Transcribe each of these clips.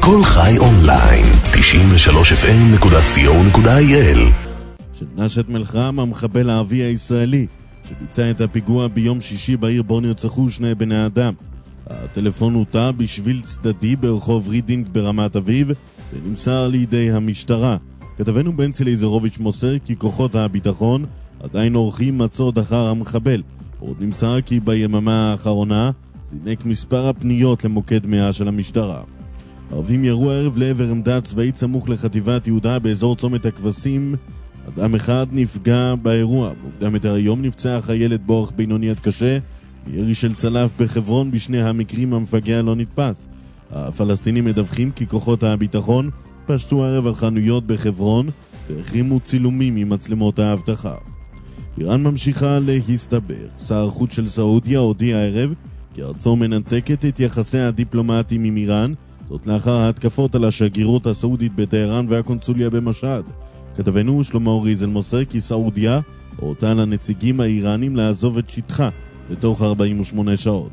כל חי אונליין 93fm.co.il. שנשת מלחם, המחבל הערבי הישראלי שביצע את הפיגוע ביום שישי בעיר בו נרצחו שני בני אדם. הטלפון הותר בשביל צדדי ברחוב רידינג ברמת אביב ונמסר לידי המשטרה. כתבנו בנצי ליזרוביץ' מוסר כי כוחות הביטחון עדיין עורכים מצוד אחר המחבל. עוד נמסר כי ביממה האחרונה זינק מספר הפניות למוקד 100 של המשטרה. ערבים ירו הערב לעבר עמדה צבאית סמוך לחטיבת יהודה באזור צומת הכבשים. אדם אחד נפגע באירוע. מוקדם יותר היום נפצע חיילת באורח בינוני עד קשה מירי של צלף בחברון. בשני המקרים המפגע לא נתפס. הפלסטינים מדווחים כי כוחות הביטחון פשטו הערב על חנויות בחברון והחרימו צילומים ממצלמות האבטחה. איראן ממשיכה להסתבר. שר החוץ של סעודיה הודיע הערב כי ארצו מנתקת את יחסיה הדיפלומטיים עם איראן, זאת לאחר ההתקפות על השגרירות הסעודית בטהרן והקונסוליה במשהד. כתבנו שלמה אוריזל מוסר כי סעודיה הורתה לנציגים האיראנים לעזוב את שטחה בתוך 48 שעות.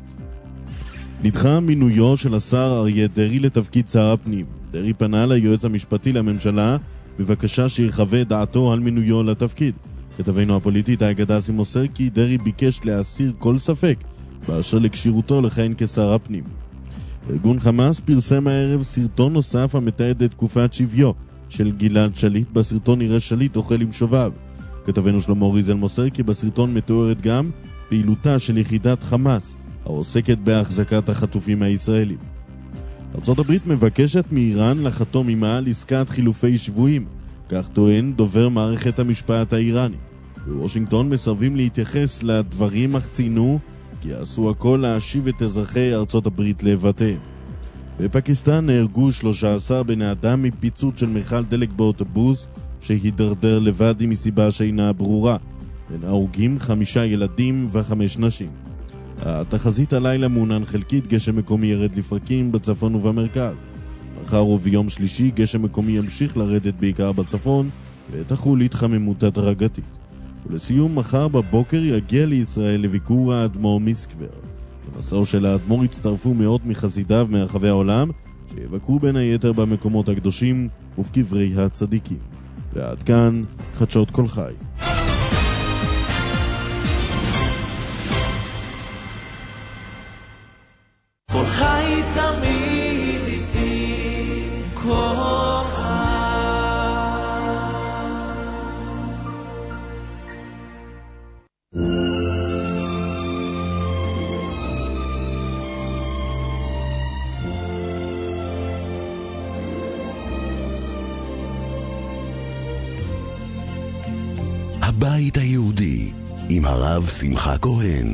נדחה מינויו של השר אריה דרעי לתפקיד שר הפנים. דרעי פנה ליועץ המשפטי לממשלה בבקשה שיחווה דעתו על מינויו לתפקיד. כתבנו הפוליטית האגדסי מוסר כי דרעי ביקש להסיר כל ספק באשר לקשירותו לכהן כשר הפנים. ארגון חמאס פרסם הערב סרטון נוסף המתעד את תקופת שביו של גלעד שליט. בסרטון נראה שליט אוכל עם שובב. כתבנו שלמה אוריזל מוסר כי בסרטון מתוארת גם פעילותה של יחידת חמאס העוסקת בהחזקת החטופים הישראלים. ארצות הברית מבקשת מאיראן לחתום עמה על עסקת חילופי שבויים, כך טוען דובר מערכת המשפט האיראני. בוושינגטון מסרבים להתייחס לדברים אך ציינו כי יעשו הכל להשיב את אזרחי ארצות הברית לבתיהם. בפקיסטן נהרגו 13 בני אדם מפיצוץ של מיכל דלק באוטובוס שהידרדר לבד מסיבה שאינה ברורה. בין ההרוגים 5 ילדים ו5 נשים. התחזית הלילה מעונן חלקית, גשם מקומי ירד לפרקים בצפון ובמרכז. מחר וביום שלישי גשם מקומי ימשיך לרדת בעיקר בצפון ותחול התחממות הדרגתית. ולסיום, מחר בבוקר יגיע לישראל לביקור האדמו"ר מסקבר. במסעו של האדמו"ר הצטרפו מאות מחסידיו מרחבי העולם שיבקרו בין היתר במקומות הקדושים ובקברי הצדיקים. ועד כאן חדשות כל חי. כל חי תמיד איתי, כל חי. הבית היהודי עם הרב שמחה כהן.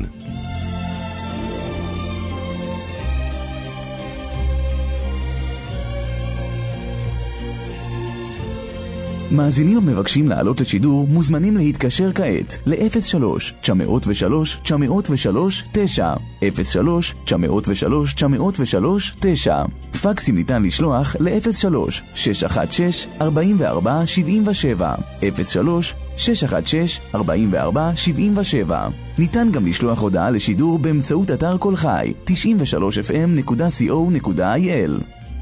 מאזינים המבקשים לעלות לשידור מוזמנים להתקשר כעת ל-03-903-903-9 03-903-903-9. פקסים ניתן לשלוח ל-03-616-4477 03-616-4477. ניתן גם לשלוח הודעה לשידור באמצעות אתר כל חי 93fm.co.il.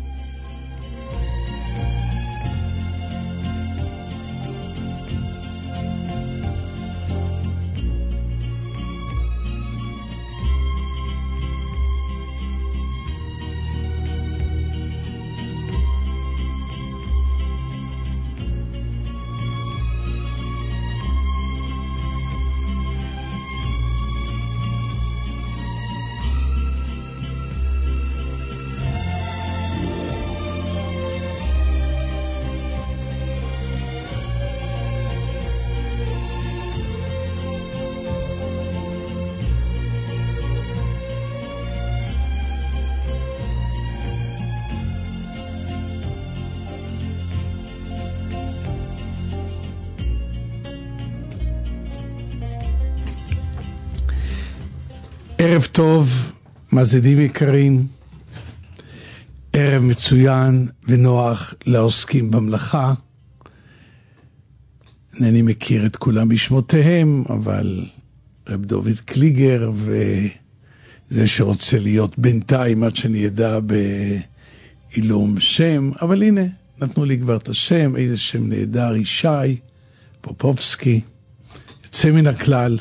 ערב טוב, מאזינים יקרים, ערב מצוין ונוח לעוסקים במלאכה. אינני מכיר את כולם בשמותיהם, אבל רב דוד קליגר וזה שרוצה להיות בינתיים עד שאני ידע עילום שם, אבל הנה, נתנו לי כבר את השם, איזה שם נהדר, ישי פופובסקי, יוצא מן הכלל.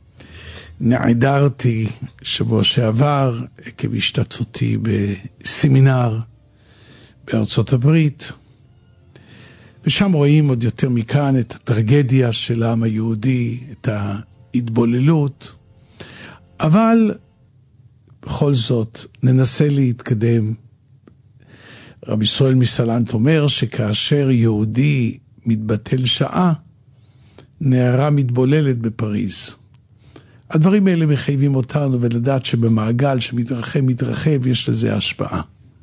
נעדרתי שבוע שעבר עקב השתתפותי בסמינר בארצות הברית, ושם רואים עוד יותר מכאן את הטרגדיה של העם היהודי, את ההתבוללות, אבל בכל זאת ננסה להתקדם. רבי ישראל מסלנט אומר שכאשר יהודי מתבטל שעה, נערה מתבוללת בפריז. הדברים האלה מחייבים אותנו ולדעת שבמעגל שמתרחב יש לזה השפעה.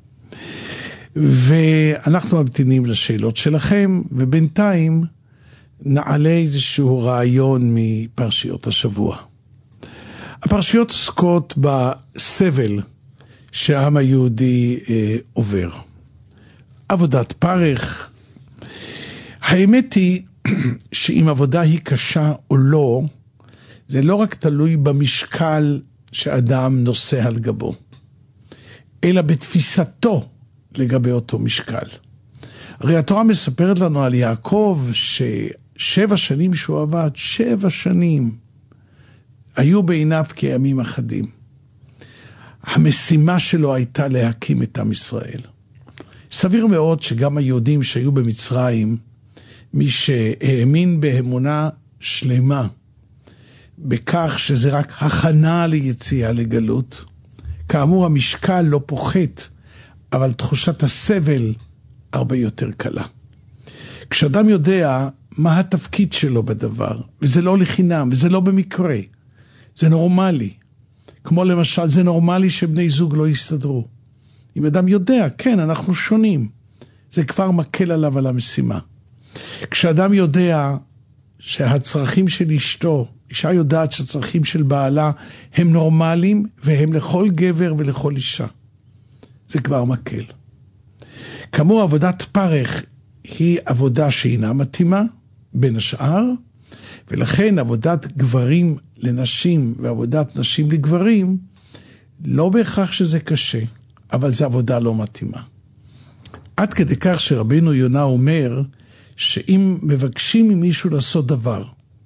ואנחנו ממתינים לשאלות שלכם, ובינתיים נעלה איזשהו רעיון מפרשיות השבוע. הפרשיות עוסקות בסבל שהעם היהודי עובר. עבודת פרך. האמת היא שאם עבודה היא קשה או לא, זה לא רק תלוי במשקל שאדם נושא על גבו, אלא בתפיסתו לגבי אותו משקל. הרי התורה מספרת לנו על יעקב ש7 שנים שהוא עבד, 7 שנים, היו בעיניו כימים אחדים. המשימה שלו הייתה להקים את עם ישראל. סביר מאוד שגם היהודים שהיו במצרים, מי שהאמין באמונה שלמה, בכך שזה רק הכנה ליציאה לגלות, כאמור המשקל לא פוחת, אבל תחושת הסבל הרבה יותר קלה. כשאדם יודע מה התפקיד שלו בדבר, וזה לא לחינם, וזה לא במקרה, זה נורמלי. כמו למשל, זה נורמלי שבני זוג לא יסתדרו. אם אדם יודע, כן, אנחנו שונים, זה כבר מקל עליו על המשימה. כשאדם יודע שהצרכים של אשתו, אישה יודעת שהצרכים של בעלה הם נורמליים, והם לכל גבר ולכל אישה. זה כבר מקל. כאמור, עבודת פרך היא עבודה שאינה מתאימה, בין השאר, ולכן עבודת גברים לנשים ועבודת נשים לגברים, לא בהכרח שזה קשה, אבל זו עבודה לא מתאימה. עד כדי כך שרבינו יונה אומר, שאם מבקשים ממישהו לעשות דבר,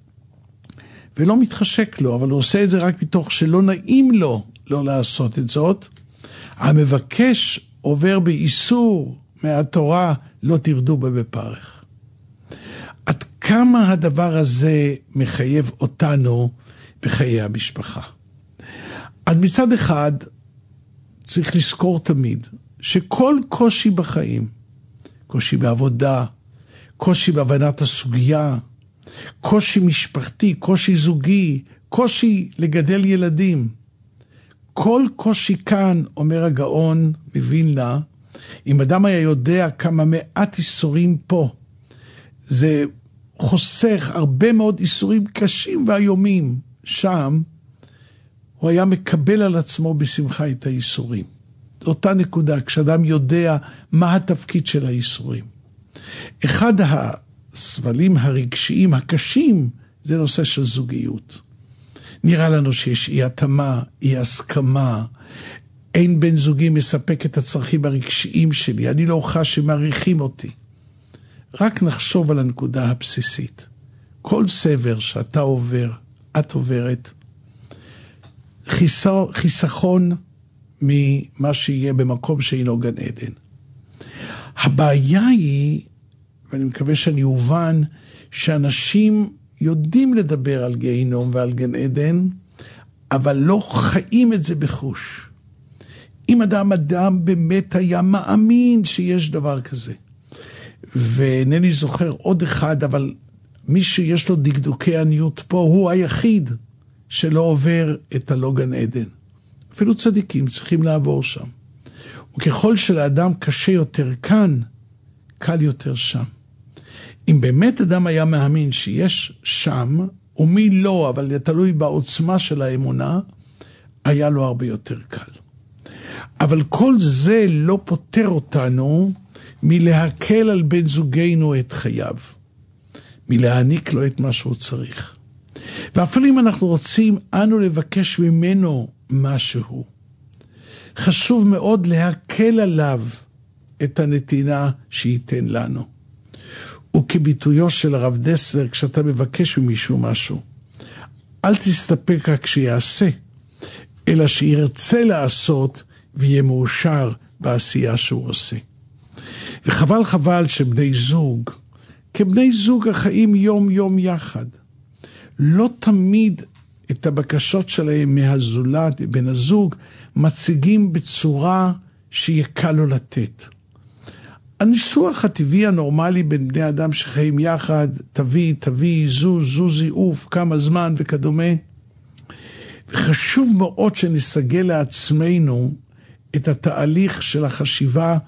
ולא מתחשק לו, אבל הוא עושה את זה רק מתוך שלא נעים לו לא לעשות את זאת, המבקש עובר באיסור מהתורה, לא תרדו בה בפרך. עד כמה הדבר הזה מחייב אותנו בחיי המשפחה. אז מצד אחד, צריך לזכור תמיד, שכל קושי בחיים, קושי בעבודה, קושי בהבנת הסוגיה, קושי משפחתי, קושי זוגי, קושי לגדל ילדים, כל קושי כאן, אומר הגאון מווילנה, אם אדם היה יודע כמה מעט איסורים פה, זה חוסך הרבה מאוד איסורים קשים והיומים שם, הוא היה מקבל על עצמו בשמחה את האיסורים. זו אותה נקודה, כשאדם יודע מה התפקיד של האיסורים. אחד הסבלים הרגשיים הקשים, זה נושא של זוגיות. נראה לנו שיש אי התאמה, אי הסכמה, אין בן זוגי מספק את הצרכים הרגשיים שלי, אני לא חש שמעריכים אותי. רק נחשוב על הנקודה הבסיסית. כל סבר שאתה עובר, את עוברת, חיסכון ממה שיהיה במקום שאינו גן עדן. הבעיה היא, ואני מקווה שאני אובן, שאנשים יודעים לדבר על גיהינום ועל גן עדן, אבל לא חיים את זה בחוש. אם אדם באמת היה מאמין שיש דבר כזה, ואינני זוכר עוד אחד, אבל מי שיש לו דקדוקי עניות פה, הוא היחיד שלא עובר את הלא גן עדן. אפילו צדיקים צריכים לעבור שם. וככל שלאדם קשה יותר כאן, קל יותר שם. אם באמת אדם היה מאמין שיש שם, ומי לא, אבל תלוי בעוצמה של האמונה, היה לו הרבה יותר קל. אבל כל זה לא פותר אותנו מלהקל על בן זוגנו את חייו, מלהעניק לו את מה שהוא צריך. ואפילו אם אנחנו רוצים אנו לבקש ממנו משהו, חשוב מאוד להקל עליו את הנתינה שייתן לנו. וכביטויו של הרב דסלר, כשאתה מבקש ממישהו משהו, אל תסתפק רק שיעשה, אלא שירצה לעשות ויהיה מאושר בעשייה שהוא עושה. וחבל שבני זוג, כבני זוג החיים יום יום יחד, לא תמיד את הבקשות שלהם מהזולת, בן הזוג, מציגים בצורה שיהיה קל לו לתת. הניסוח הטבעי הנורמלי בין בני אדם שחיים יחד, תביא, זוזי, אוף, כמה זמן וכדומה. וחשוב מאוד שנסגל לעצמנו את התהליך של החשיבה,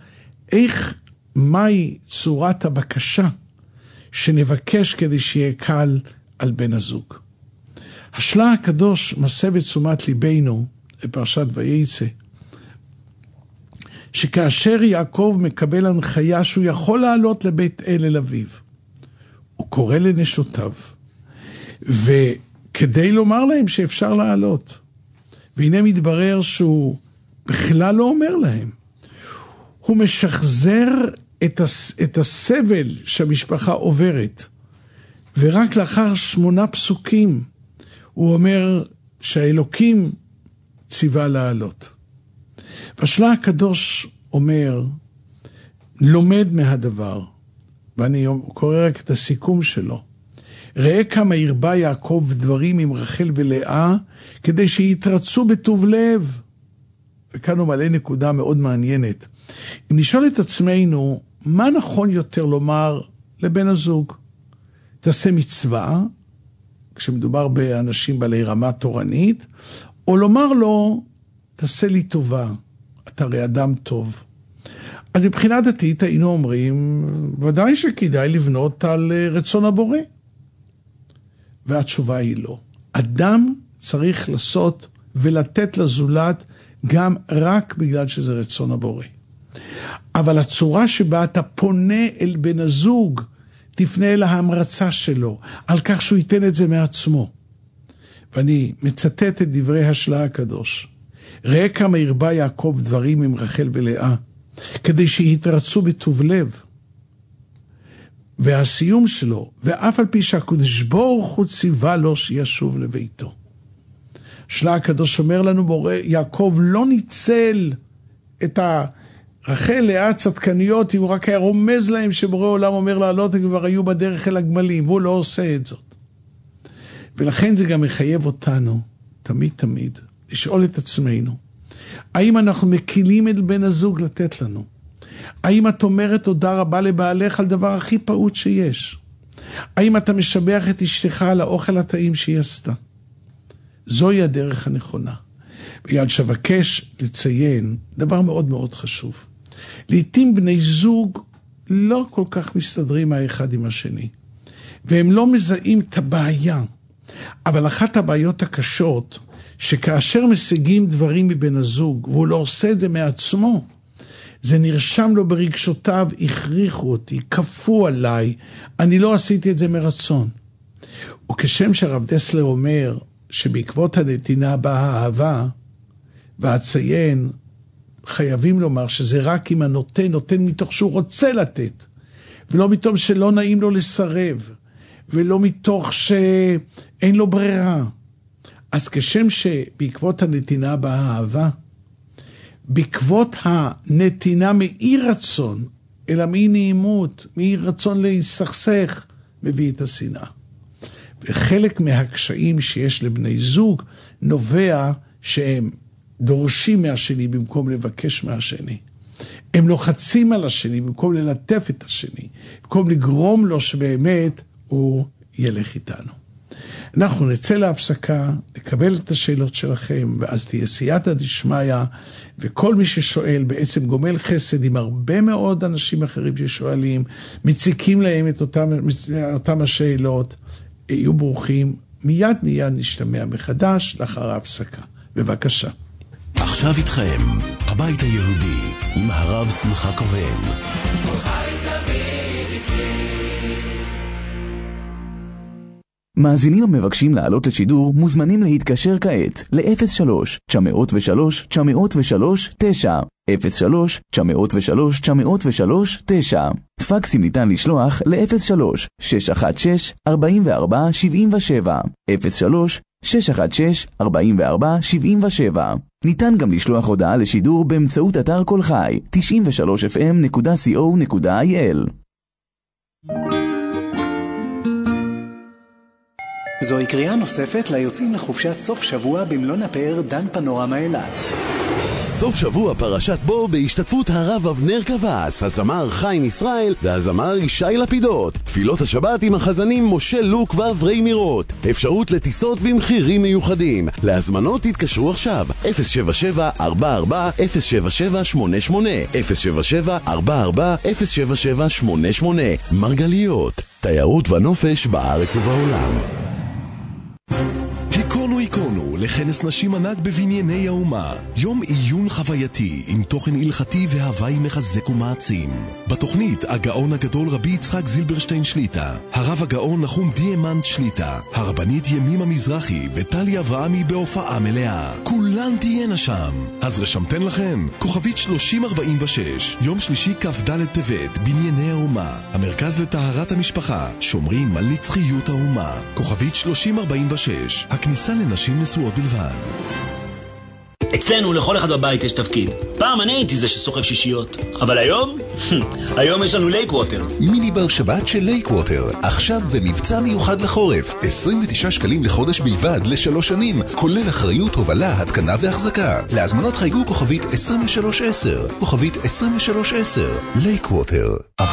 מהי צורת הבקשה שנבקש כדי שיהיה קל על בן הזוג. השלה הקדוש מסב את תשומת ליבנו בפרשת וייצא, שכאשר יעקב מקבל הנחיה שהוא יכול לעלות לבית אל אביו, הוא קורא לנשותיו, וכדי לומר להם שאפשר לעלות, והנה מתברר שהוא בכלל לא אומר להם, הוא משחזר את הסבל שהמשפחה עוברת, ורק לאחר 8 פסוקים הוא אומר שהאלוקים ציווה לעלות. והשלה הקדוש אומר, לומד מהדבר, ואני קורא רק את הסיכום שלו, ראה כמה הרבה יעקב דברים עם רחל ולאה, כדי שיתרצו בטוב לב. וכאן הוא מעלה נקודה מאוד מעניינת. אם נשאל את עצמנו, מה נכון יותר לומר לבן הזוג? תעשה מצווה, כשמדובר באנשים בעלי רמה תורנית, או לומר לו, תעשה לי טובה, אתה הרי אדם טוב. אז מבחינה דתית היינו אומרים, ודאי שכדאי לבנות על רצון הבורא. והתשובה היא לא. אדם צריך לעשות ולתת לזולת גם רק בגלל שזה רצון הבורא. אבל הצורה שבה אתה פונה אל בן הזוג, תפנה אל ההמרצה שלו, על כך שהוא ייתן את זה מעצמו. ואני מצטט את דברי השלה הקדוש. ראה כמה הרבה יעקב דברים עם רחל ולאה, כדי שיתרצו בטוב לב. והסיום שלו, ואף על פי שהקדוש ברוך הוא ציווה לו שישוב לביתו. השלה הקדוש אומר לנו, יעקב לא ניצל את רחל לאה צדקניות, אם הוא רק היה רומז להם שבורא עולם אומר לעלות, הם כבר היו בדרך אל הגמלים, והוא לא עושה את זאת. ולכן זה גם מחייב אותנו, תמיד, לשאול את עצמנו, האם אנחנו מקילים את בן הזוג לתת לנו? האם את אומרת תודה רבה לבעלך על דבר הכי פעוט שיש? האם אתה משבח את אשתך על האוכל הטעים שהיא עשתה? זוהי הדרך הנכונה. בגלל שבקש לציין דבר מאוד מאוד חשוב. לעתים בני זוג לא כל כך מסתדרים האחד עם השני, והם לא מזהים את הבעיה. אבל אחת הבעיות הקשות, שכאשר משיגים דברים מבן הזוג, והוא לא עושה את זה מעצמו, זה נרשם לו ברגשותיו, הכריחו אותי, כפו עליי, אני לא עשיתי את זה מרצון. וכשם שהרב דסלר אומר, שבעקבות הנתינה באה האהבה, והציין, חייבים לומר שזה רק אם הנותן, נותן מתוך שהוא רוצה לתת, ולא מתוך שלא נעים לו לסרב, ולא מתוך שאין לו ברירה. אז כשם שבעקבות הנתינה באה האהבה, בעקבות הנתינה מאי רצון, אלא מאי נעימות, מאי רצון להסכסך, מביא את השנאה. וחלק מהקשיים שיש לבני זוג, נובע שהם דורשים מהשני במקום לבקש מהשני. הם לוחצים על השני במקום ללטף את השני, במקום לגרום לו שבאמת הוא ילך איתנו. אנחנו נצא להפסקה, נקבל את השאלות שלכם, ואז תהיה סייעתא דשמיא, וכל מי ששואל בעצם גומל חסד עם הרבה מאוד אנשים אחרים ששואלים, מציקים להם את אותם השאלות, יהיו ברוכים, מיד נשתמע מחדש לאחר ההפסקה. בבקשה. עכשיו איתכם, הבית היהודי, עם הרב שמחה כהן. מאזינים המבקשים לעלות לשידור מוזמנים להתקשר כעת ל-03-903-903-9 03-903-903-9 פקסים ניתן לשלוח ל-03-616-4477 03-616-4477 ניתן גם לשלוח הודעה לשידור באמצעות אתר כל חי 93fm.co.il. זוהי קריאה נוספת ליוצאים לחופשת סוף שבוע במלון הפאר דן פנורמה אילת. סוף שבוע פרשת בו בהשתתפות הרב אבנר קבס, הזמר חיים ישראל והזמר ישי לפידות. תפילות השבת עם החזנים משה לוק ואברי מירות. אפשרות לטיסות במחירים מיוחדים. להזמנות תתקשרו עכשיו 077-44-07788 077-44-07788. מרגליות, תיירות ונופש בארץ ובעולם. היכונו לכנס נשים ענק בבנייני האומה. יום עיון חווייתי עם תוכן הלכתי והוואי מחזק ומעצים. בתוכנית הגאון הגדול רבי יצחק זילברשטיין שליטה, הרב הגאון נחום דיאמנט שליטה, הרבנית ימימה מזרחי וטלי אברהמי בהופעה מלאה. כולן תהיינה שם. אז רשמתן לכן כוכבית 3046, יום שלישי כ"ד טבת, בנייני האומה, המרכז לטהרת המשפחה, שומרים על נצחיות האומה. כוכבית 3046, הכניסה לנשים נשואות בלבד. אצלנו לכל אחד בבית יש תפקיד. פעם אני הייתי זה שסוחב שישיות, אבל היום? היום יש לנו לייקווטר. מיני בר שבת של לייקווטר, עכשיו במבצע מיוחד לחורף, 29 שקלים לחודש בלבד ל3 שנים, כולל אחריות, הובלה, התקנה והחזקה. להזמנות חייגו כוכבית 2310, כוכבית 2310, לייקווטר.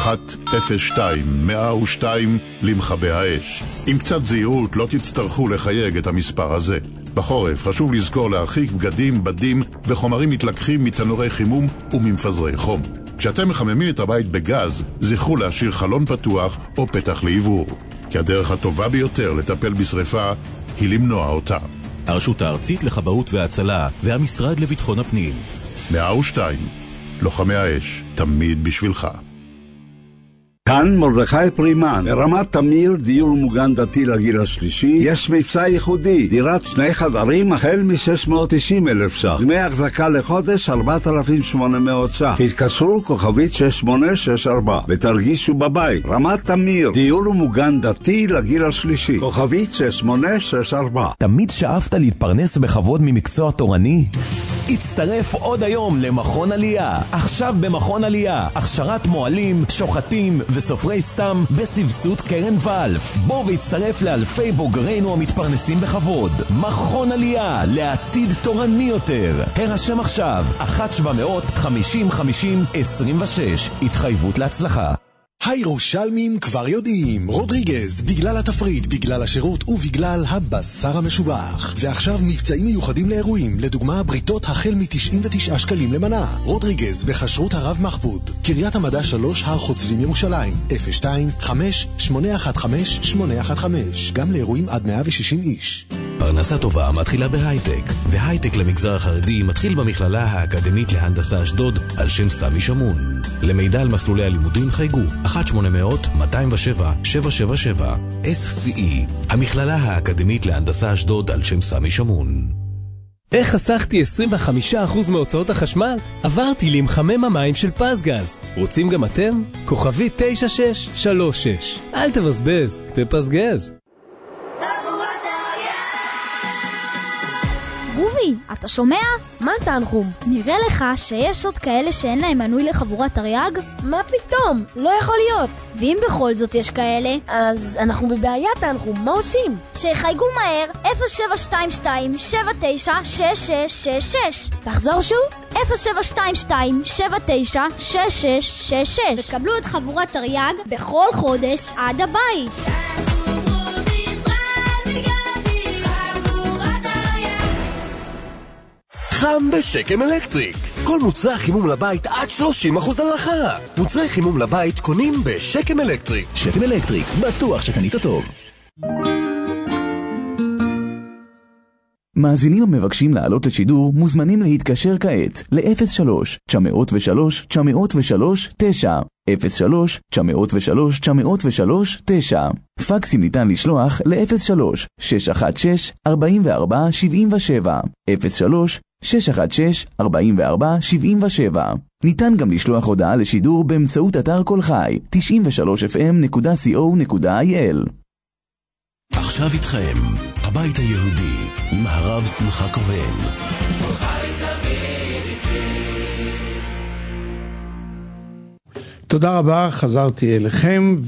102-102 למכבי האש. עם קצת זהירות לא תצטרכו לחייג את המספר הזה. בחורף חשוב לזכור להרחיק בגדים, בדים וחומרים מתלקחים מתנורי חימום וממפזרי חום. כשאתם מחממים את הבית בגז, זכרו להשאיר חלון פתוח או פתח לעיבור, כי הדרך הטובה ביותר לטפל בשריפה היא למנוע אותה. הרשות הארצית לכבאות והצלה והמשרד לביטחון הפנים. 102, לוחמי האש, תמיד בשבילך. כאן מרדכי פרימן, רמת תמיר, דיור מוגן דתי לגיל השלישי. יש מבצע ייחודי, דירת 2 חדרים החל מ-690,000 ש"ח, דמי החזקה לחודש 4,800 ש"ח. התקשרו כוכבית 6864 ותרגישו בבית. רמת תמיר, דיור מוגן דתי לגיל השלישי, כוכבית 6864. תמיד שאפת להתפרנס בכבוד ממקצוע תורני? הצטרף עוד היום למכון עלייה. עכשיו במכון עלייה, הכשרת מועלים, שוחטים וסופרי סתם בסבסוד קרן ולף. בוא והצטרף לאלפי בוגרינו המתפרנסים בכבוד. מכון עלייה, לעתיד תורני יותר. הרשם עכשיו 1-700-50-50-26. התחייבות להצלחה. הירושלמים כבר יודעים, רודריגז, בגלל התפריט, בגלל השירות ובגלל הבשר המשובח. ועכשיו מבצעים מיוחדים לאירועים, לדוגמה בריתות החל מ-99 שקלים למנה. רודריגז בחשרות הרב מחבוד, קריית המדע 3, הר חוצבים ירושלים, 025-815-815, גם לאירועים עד 160 איש. פרנסה טובה מתחילה בהייטק, והייטק למגזר החרדי מתחיל במכללה האקדמית להנדסה אשדוד על שם סמי שמון. למידע על מסלולי הלימודים חייגו 1-800-207-777. SCE, המכללה האקדמית להנדסה אשדוד על שם סמי שמון. איך חסכתי 25% מהוצאות החשמל? עברתי למחמם המים של פסגז. רוצים גם אתם? כוכבי 9636. אל תבזבז, תפסגז. רובי, אתה שומע? מה תנחום? נראה לך שיש עוד כאלה שאין להם מנוי לחבורת תרי"ג? מה פתאום? לא יכול להיות. ואם בכל זאת יש כאלה? אז אנחנו בבעיה תנחום, מה עושים? שיחייגו מהר 0722-796666. תחזור שוב? 0722-796666. וקבלו את חבורת תרי"ג בכל חודש עד הבית. חם בשקם אלקטריק. כל מוצרי חימום לבית עד 30% הנחה. מוצרי חימום לבית קונים בשקם אלקטריק. שקם אלקטריק, בטוח שקנית טוב. מאזינים המבקשים לעלות לשידור מוזמנים להתקשר כעת ל-03-903-903-9 03-903-903-9. פקסים ניתן לשלוח ל-03-616-4477. 03-616-4477. ניתן גם לשלוח הודעה לשידור באמצעות אתר כל חי, 93fm.co.il. עכשיו איתכם, הבית היהודי, עם הרב שמחה כהן. תודה רבה, חזרתי אליכם,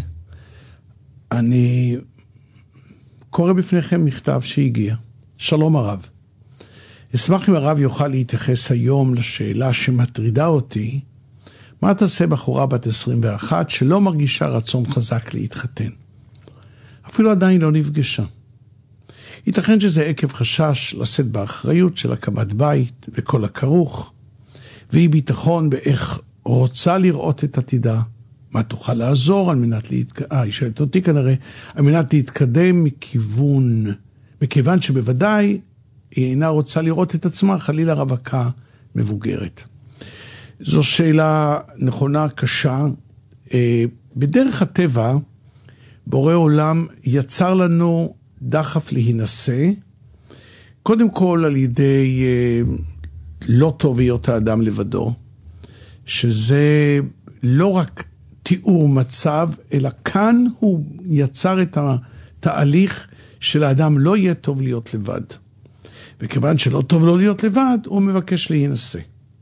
ואני קורא בפניכם מכתב שהגיע. שלום הרב. אשמח אם הרב יוכל להתייחס היום לשאלה שמטרידה אותי, מה תעשה בחורה בת 21 שלא מרגישה רצון חזק להתחתן? אפילו עדיין לא נפגשה. ייתכן שזה עקב חשש לשאת באחריות של הקמת בית וכל הכרוך, ואי ביטחון באיך רוצה לראות את עתידה, מה תוכל לעזור על מנת היא שואלת אותי כנראה, על מנת להתקדם מכיוון שבוודאי היא אינה רוצה לראות את עצמה חלילה רווקה מבוגרת. זו שאלה נכונה, קשה. בדרך הטבע, בורא עולם יצר לנו דחף להינשא, קודם כל על ידי לא טוב היות האדם לבדו, שזה לא רק תיאור מצב, אלא כאן הוא יצר את התהליך של האדם לא יהיה טוב להיות לבד. וכיוון שלא טוב לא להיות לבד, הוא מבקש להינשא.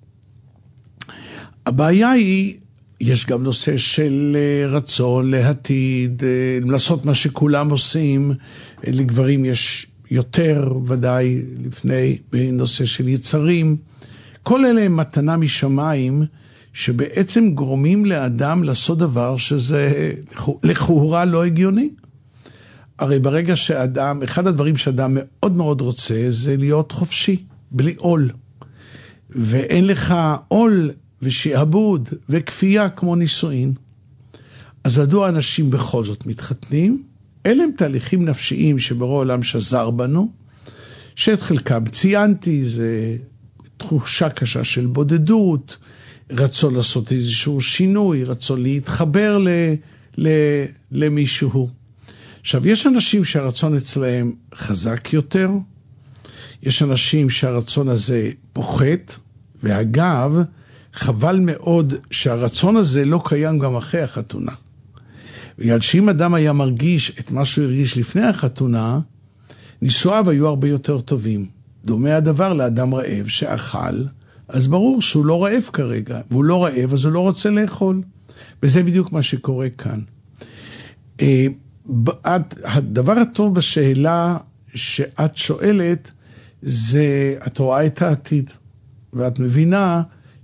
הבעיה היא, יש גם נושא של רצון להתעיד, לעשות מה שכולם עושים, לגברים יש יותר ודאי לפני בנושא של יצרים. כל אלה הם מתנה משמיים, שבעצם גורמים לאדם לעשות דבר שזה לכאורה לא הגיוני. הרי ברגע שאדם, אחד הדברים שאדם מאוד מאוד רוצה, זה להיות חופשי, בלי עול. ואין לך עול ושעבוד וכפייה כמו נישואין. אז מדוע אנשים בכל זאת מתחתנים? אלה הם תהליכים נפשיים שבורא עולם שזר בנו, שאת חלקם ציינתי, זה תחושה קשה של בודדות, רצון לעשות איזשהו שינוי, רצון להתחבר למישהו. עכשיו, יש אנשים שהרצון אצלהם חזק יותר, יש אנשים שהרצון הזה פוחת, ואגב, חבל מאוד שהרצון הזה לא קיים גם אחרי החתונה. בגלל שאם אדם היה מרגיש את מה שהוא הרגיש לפני החתונה, נישואיו היו הרבה יותר טובים. דומה הדבר לאדם רעב שאכל, אז ברור שהוא לא רעב כרגע, והוא לא רעב אז הוא לא רוצה לאכול. וזה בדיוק מה שקורה כאן. הדבר הטוב בשאלה שאת שואלת, זה את רואה את העתיד, ואת מבינה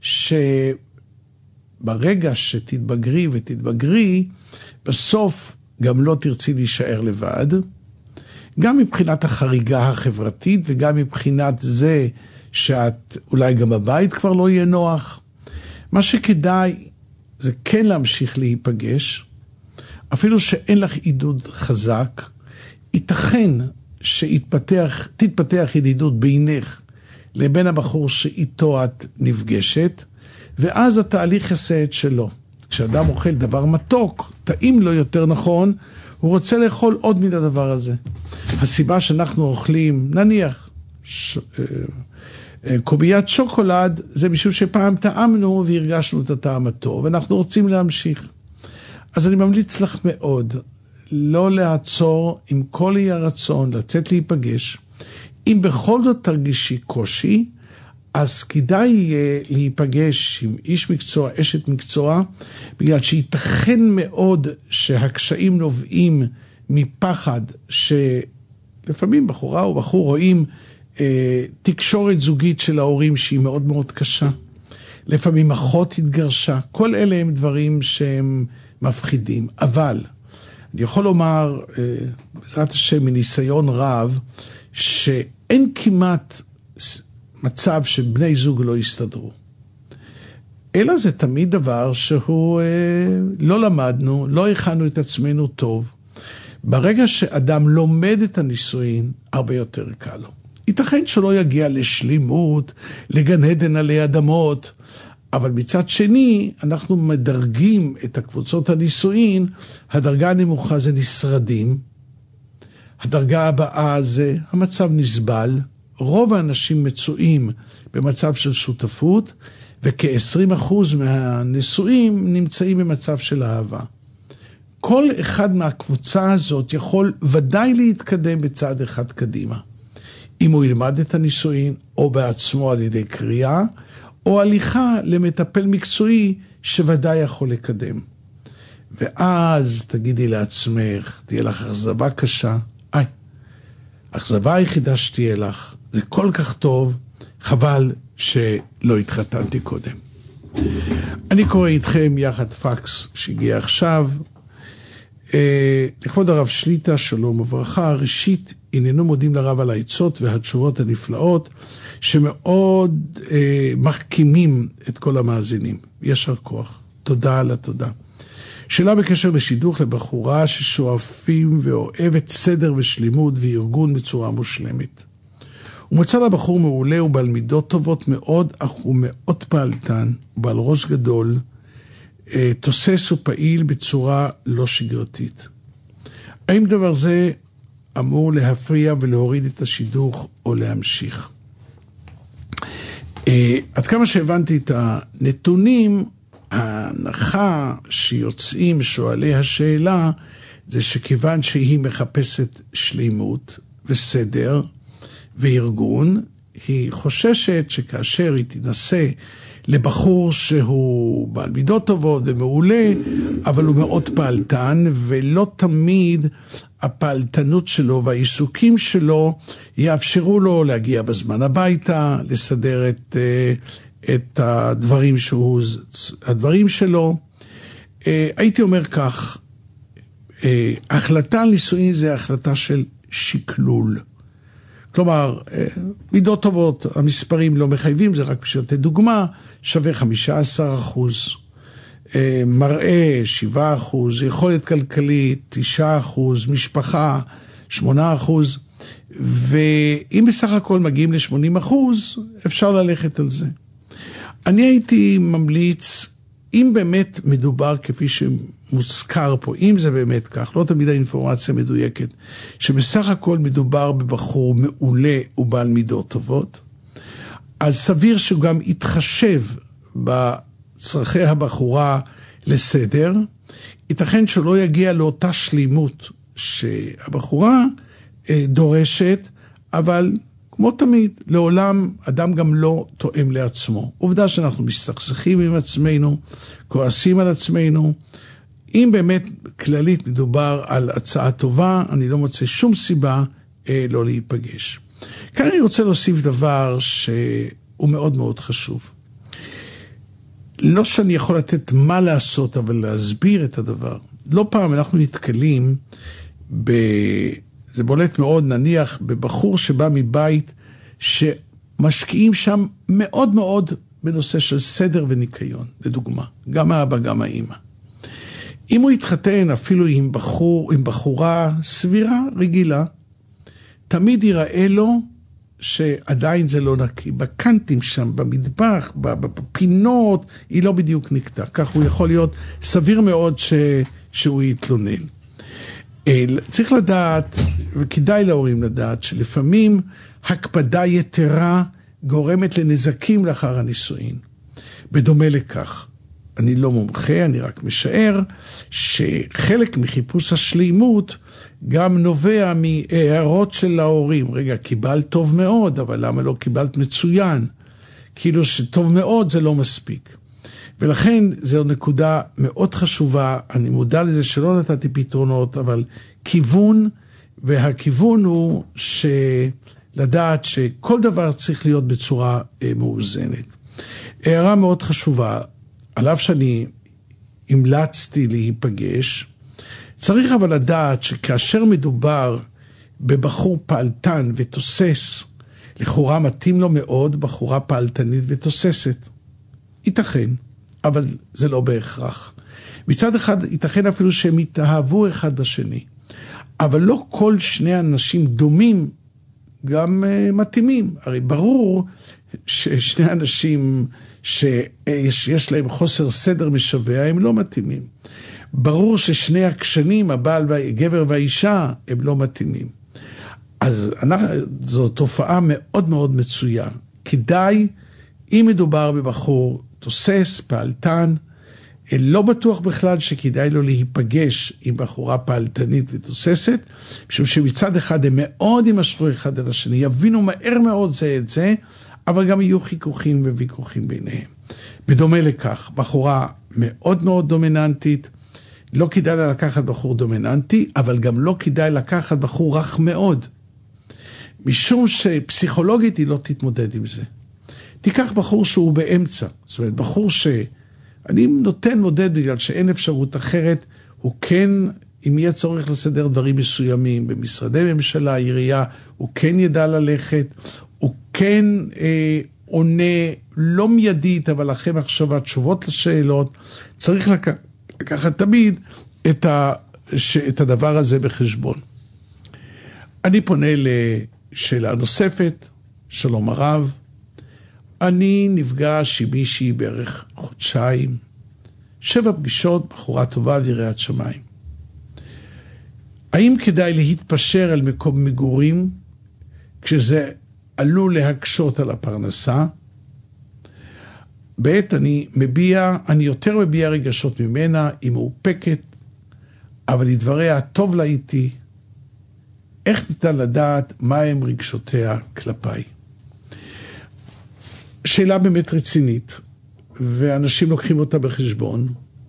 שברגע שתתבגרי ותתבגרי, בסוף גם לא תרצי להישאר לבד, גם מבחינת החריגה החברתית, וגם מבחינת זה שאת אולי גם בבית כבר לא יהיה נוח. מה שכדאי זה כן להמשיך להיפגש, אפילו שאין לך עידוד חזק, ייתכן שתתפתח ידידות בינך לבין הבחור שאיתו את נפגשת, ואז התהליך יעשה את שלו. כשאדם אוכל דבר מתוק, טעים לו יותר נכון, הוא רוצה לאכול עוד מן הדבר הזה. הסיבה שאנחנו אוכלים, נניח, קוביית שוקולד, זה משום שפעם טעמנו והרגשנו את הטעם הטוב, ואנחנו רוצים להמשיך. אז אני ממליץ לך מאוד, לא לעצור עם כל אי הרצון, לצאת להיפגש. אם בכל זאת תרגישי קושי, אז כדאי יהיה להיפגש עם איש מקצוע, אשת מקצוע, בגלל שייתכן מאוד שהקשיים נובעים מפחד, שלפעמים בחורה או בחור רואים תקשורת זוגית של ההורים שהיא מאוד מאוד קשה. לפעמים אחות התגרשה, כל אלה הם דברים שהם מפחידים. אבל אני יכול לומר, בעזרת השם מניסיון רב, שאין כמעט מצב שבני זוג לא יסתדרו. אלא זה תמיד דבר שהוא לא למדנו, לא הכנו את עצמנו טוב. ברגע שאדם לומד את הנישואין, הרבה יותר קל לו. ייתכן שלא יגיע לשלימות, לגן עדן עלי אדמות, אבל מצד שני, אנחנו מדרגים את הקבוצות הנישואין, הדרגה הנמוכה זה נשרדים, הדרגה הבאה זה המצב נסבל, רוב האנשים מצויים במצב של שותפות, וכ-20% מהנישואים נמצאים במצב של אהבה. כל אחד מהקבוצה הזאת יכול ודאי להתקדם בצעד אחד קדימה. אם הוא ילמד את הנישואין, או בעצמו על ידי קריאה, או הליכה למטפל מקצועי שוודאי יכול לקדם. ואז תגידי לעצמך, תהיה לך אכזבה קשה, האכזבה היחידה שתהיה לך, זה כל כך טוב, חבל שלא התחתנתי קודם. אני קורא איתכם יחד פקס שהגיע עכשיו, לכבוד הרב שליטה, שלום וברכה. ראשית, הננו מודים לרב על העצות והתשובות הנפלאות, שמאוד מחכימים את כל המאזינים. ישר כוח. תודה על התודה. שאלה בקשר לשידוך לבחורה ששואפים ואוהבת סדר ושלימות וארגון בצורה מושלמת. הוא מצא לה בחור מעולה ובעל מידות טובות מאוד, אך הוא מאוד פעלתן, בעל ראש גדול, תוסס ופעיל בצורה לא שגרתית. האם דבר זה אמור להפריע ולהוריד את השידוך או להמשיך? עד כמה שהבנתי את הנתונים, ההנחה שיוצאים שואלי השאלה, זה שכיוון שהיא מחפשת שלימות וסדר וארגון, היא חוששת שכאשר היא תנסה לבחור שהוא בעל מידות טובות ומעולה, אבל הוא מאוד פעלתן, ולא תמיד הפעלתנות שלו והעיסוקים שלו יאפשרו לו להגיע בזמן הביתה, לסדר את הדברים שלו. הייתי אומר כך, החלטה על נישואין זה החלטה של שקלול. כלומר, מידות טובות, המספרים לא מחייבים, זה רק בשביל לתת דוגמה, שווה 15%, מראה 7%, יכולת כלכלית 9%, משפחה 8%, ואם בסך הכל מגיעים ל-80%, אפשר ללכת על זה. אני הייתי ממליץ, אם באמת מדובר כפי שמוזכר פה, אם זה באמת כך, לא תמיד האינפורמציה מדויקת, שבסך הכל מדובר בבחור מעולה ובעל מידות טובות, אז סביר שהוא גם יתחשב בצרכי הבחורה לסדר, ייתכן שלא יגיע לאותה שלימות שהבחורה דורשת, אבל כמו תמיד, לעולם אדם גם לא תואם לעצמו. עובדה שאנחנו מסתכסכים עם עצמנו, כועסים על עצמנו. אם באמת כללית מדובר על הצעה טובה, אני לא מוצא שום סיבה לא להיפגש. כאן אני רוצה להוסיף דבר שהוא מאוד מאוד חשוב. לא שאני יכול לתת מה לעשות, אבל להסביר את הדבר. לא פעם אנחנו נתקלים זה בולט מאוד, נניח, בבחור שבא מבית שמשקיעים שם מאוד מאוד בנושא של סדר וניקיון, לדוגמה, גם האבא, גם האמא. אם הוא יתחתן אפילו עם בחורה סבירה, רגילה, תמיד ייראה לו שעדיין זה לא נקי. בקנטים שם, במטבח, בפינות, היא לא בדיוק נקטה. כך הוא יכול להיות סביר מאוד שהוא יתלונן. צריך לדעת, וכדאי להורים לדעת, שלפעמים הקפדה יתרה גורמת לנזקים לאחר הנישואין. בדומה לכך, אני לא מומחה, אני רק משער, שחלק מחיפוש השלימות גם נובע מהערות של ההורים. רגע, קיבלת טוב מאוד, אבל למה לא קיבלת מצוין? כאילו שטוב מאוד זה לא מספיק. ולכן זו נקודה מאוד חשובה, אני מודע לזה שלא נתתי פתרונות, אבל כיוון, והכיוון הוא לדעת שכל דבר צריך להיות בצורה מאוזנת. הערה מאוד חשובה, על אף שאני המלצתי להיפגש, צריך אבל לדעת שכאשר מדובר בבחור פעלתן ותוסס, לכאורה מתאים לו מאוד בחורה פעלתנית ותוססת. ייתכן. אבל זה לא בהכרח. מצד אחד, ייתכן אפילו שהם יתאהבו אחד בשני. אבל לא כל שני אנשים דומים גם מתאימים. הרי ברור ששני אנשים שיש להם חוסר סדר משווע, הם לא מתאימים. ברור ששני הקשנים, הבעל והגבר והאישה, הם לא מתאימים. אז זו תופעה מאוד מאוד מצויה. כדאי, אם מדובר בבחור תוסס, פעלתן, לא בטוח בכלל שכדאי לו להיפגש עם בחורה פעלתנית ותוססת, משום שמצד אחד הם מאוד ימשכו אחד על השני, יבינו מהר מאוד זה את זה, אבל גם יהיו חיכוכים וויכוחים ביניהם. בדומה לכך, בחורה מאוד מאוד דומיננטית, לא כדאי לה לקחת בחור דומיננטי, אבל גם לא כדאי לקחת בחור רך מאוד, משום שפסיכולוגית היא לא תתמודד עם זה. תיקח בחור שהוא באמצע, זאת אומרת, בחור שאני נותן מודד בגלל שאין אפשרות אחרת, הוא כן, אם יהיה צורך לסדר דברים מסוימים, במשרדי ממשלה, עירייה, הוא כן ידע ללכת, הוא כן עונה, לא מיידית, אבל אחרי מחשבה, תשובות לשאלות, צריך לקחת תמיד את הדבר הזה בחשבון. אני פונה לשאלה נוספת, שלום הרב, אני נפגש עם מישהי בערך חודשיים, 7 פגישות, בחורה טובה ויראת שמיים. האם כדאי להתפשר על מקום מגורים, כשזה עלול להקשות על הפרנסה? בעת אני יותר מביע רגשות ממנה, היא מאופקת, אבל לדבריה טוב לה איתי, איך ניתן לדעת מה הם רגשותיה כלפיי? שאלה באמת רצינית, ואנשים לוקחים אותה בחשבון,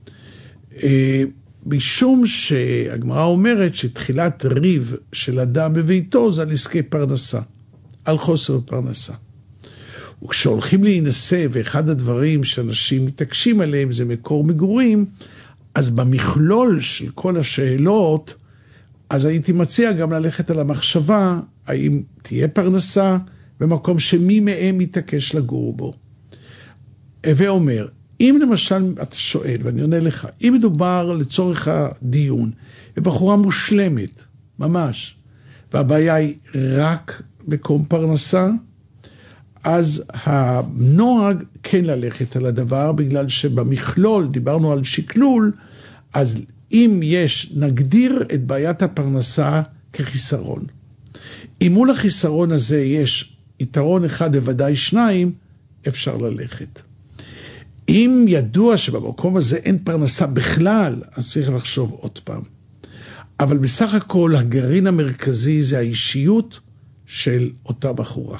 משום שהגמרא אומרת שתחילת ריב של אדם בביתו זה על עסקי פרנסה, על חוסר פרנסה. וכשהולכים להינשא, ואחד הדברים שאנשים מתעקשים עליהם זה מקור מגורים, אז במכלול של כל השאלות, אז הייתי מציע גם ללכת על המחשבה, האם תהיה פרנסה במקום שמי מהם מתעקש לגור בו. ואומר, אם למשל אתה שואל, ואני עונה לך, אם מדובר לצורך הדיון, בבחורה מושלמת, ממש, והבעיה היא רק מקום פרנסה, אז הנוהג כן ללכת על הדבר, בגלל שבמכלול, דיברנו על שקלול, אז אם נגדיר את בעיית הפרנסה כחיסרון. אם מול החיסרון הזה יש יתרון אחד בוודאי 2, אפשר ללכת. אם ידוע שבמקום הזה אין פרנסה בכלל, אז צריך לחשוב עוד פעם. אבל בסך הכל הגרעין המרכזי זה האישיות של אותה בחורה.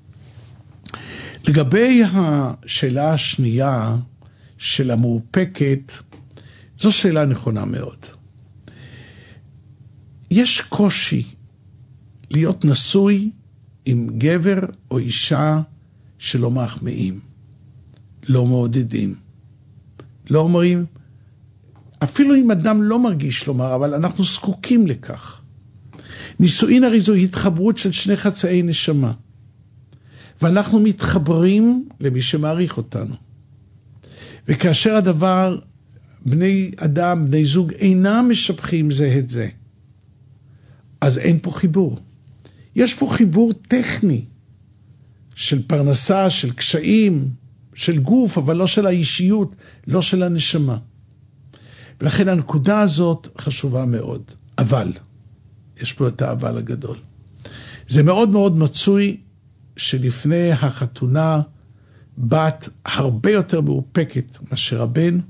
לגבי השאלה השנייה של המאופקת, זו שאלה נכונה מאוד. יש קושי להיות נשוי עם גבר או אישה שלא מחמיאים, לא מעודדים, לא אומרים, אפילו אם אדם לא מרגיש לומר, אבל אנחנו זקוקים לכך. נישואין הרי זו התחברות של 2 חצאי נשמה, ואנחנו מתחברים למי שמעריך אותנו. וכאשר הדבר, בני אדם, בני זוג אינם משבחים זה את זה, אז אין פה חיבור. יש פה חיבור טכני של פרנסה, של קשיים, של גוף, אבל לא של האישיות, לא של הנשמה. ולכן הנקודה הזאת חשובה מאוד. אבל, יש פה את האבל הגדול. זה מאוד מאוד מצוי שלפני החתונה בת הרבה יותר מאופקת מאשר הבן,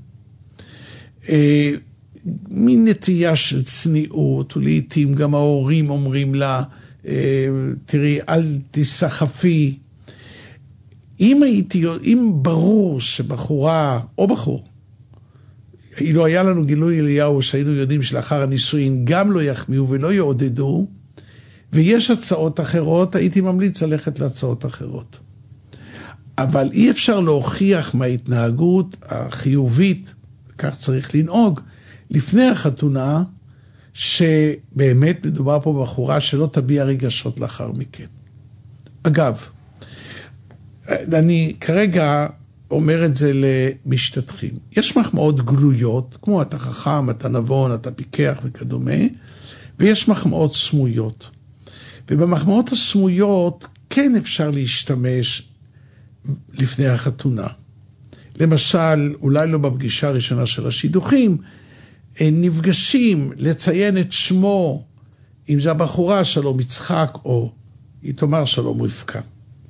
מין נטייה של צניעות, ולעיתים גם ההורים אומרים לה, תראי, אל תסחפי. אם ברור שבחורה או בחור, אילו היה לנו גילוי אליהו שהיינו יודעים שלאחר הנישואין גם לא יחמיאו ולא יעודדו, ויש הצעות אחרות, הייתי ממליץ ללכת להצעות אחרות. אבל אי אפשר להוכיח מההתנהגות החיובית, כך צריך לנהוג, לפני החתונה, שבאמת מדובר פה בחורה שלא תביע רגשות לאחר מכן. אגב, אני כרגע אומר את זה למשתתחים. יש מחמאות גלויות, כמו אתה חכם, אתה נבון, אתה פיקח וכדומה, ויש מחמאות סמויות. ובמחמאות הסמויות כן אפשר להשתמש לפני החתונה. למשל, אולי לא בפגישה הראשונה של השידוכים, נפגשים לציין את שמו, אם זה הבחורה שלום יצחק, או היא תאמר שלום רבקה.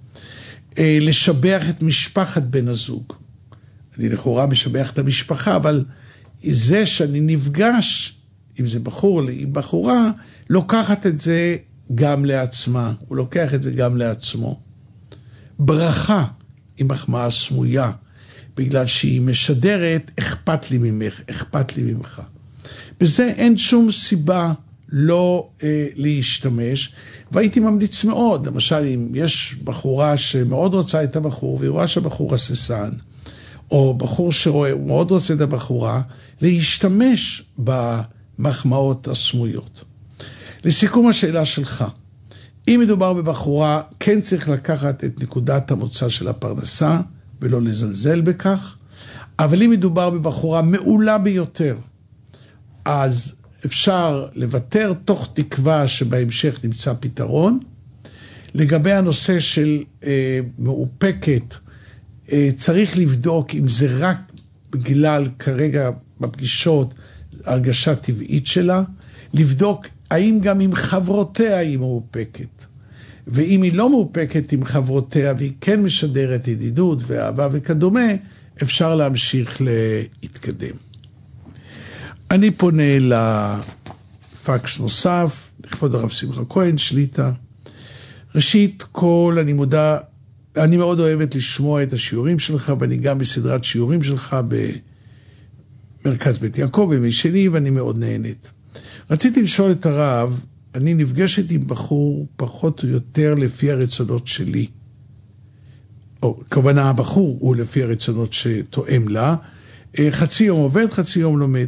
לשבח את משפחת בן הזוג. אני לכאורה משבח את המשפחה, אבל זה שאני נפגש, אם זה בחור או בחורה, לוקחת את זה גם לעצמה, הוא לוקח את זה גם לעצמו. ברכה היא מחמאה סמויה, בגלל שהיא משדרת, אכפת לי ממך, אכפת לי ממך. בזה אין שום סיבה לא להשתמש, והייתי ממליץ מאוד, למשל אם יש בחורה שמאוד רוצה את הבחור, והיא רואה שהבחור הססן, או בחור שמאוד רוצה את הבחורה, להשתמש במחמאות הסמויות. לסיכום השאלה שלך, אם מדובר בבחורה, כן צריך לקחת את נקודת המוצא של הפרנסה, ולא לזלזל בכך, אבל אם מדובר בבחורה מעולה ביותר, אז אפשר לוותר תוך תקווה שבהמשך נמצא פתרון. לגבי הנושא של מאופקת, צריך לבדוק אם זה רק בגלל כרגע בפגישות הרגשה טבעית שלה, לבדוק האם גם עם חברותיה היא מאופקת. ואם היא לא מאופקת עם חברותיה והיא כן משדרת ידידות ואהבה וכדומה, אפשר להמשיך להתקדם. אני פונה לפקס נוסף, לכבוד הרב שמחה כהן שליטה. ראשית כל, אני מאוד אוהבת לשמוע את השיעורים שלך, ואני גם בסדרת שיעורים שלך במרכז בית יעקב, בימי שני, ואני מאוד נהנית. רציתי לשאול את הרב, אני נפגשת עם בחור פחות או יותר לפי הרצונות שלי. או, כוונה הבחור הוא לפי הרצונות שתואם לה. חצי יום עובד, חצי יום לומד.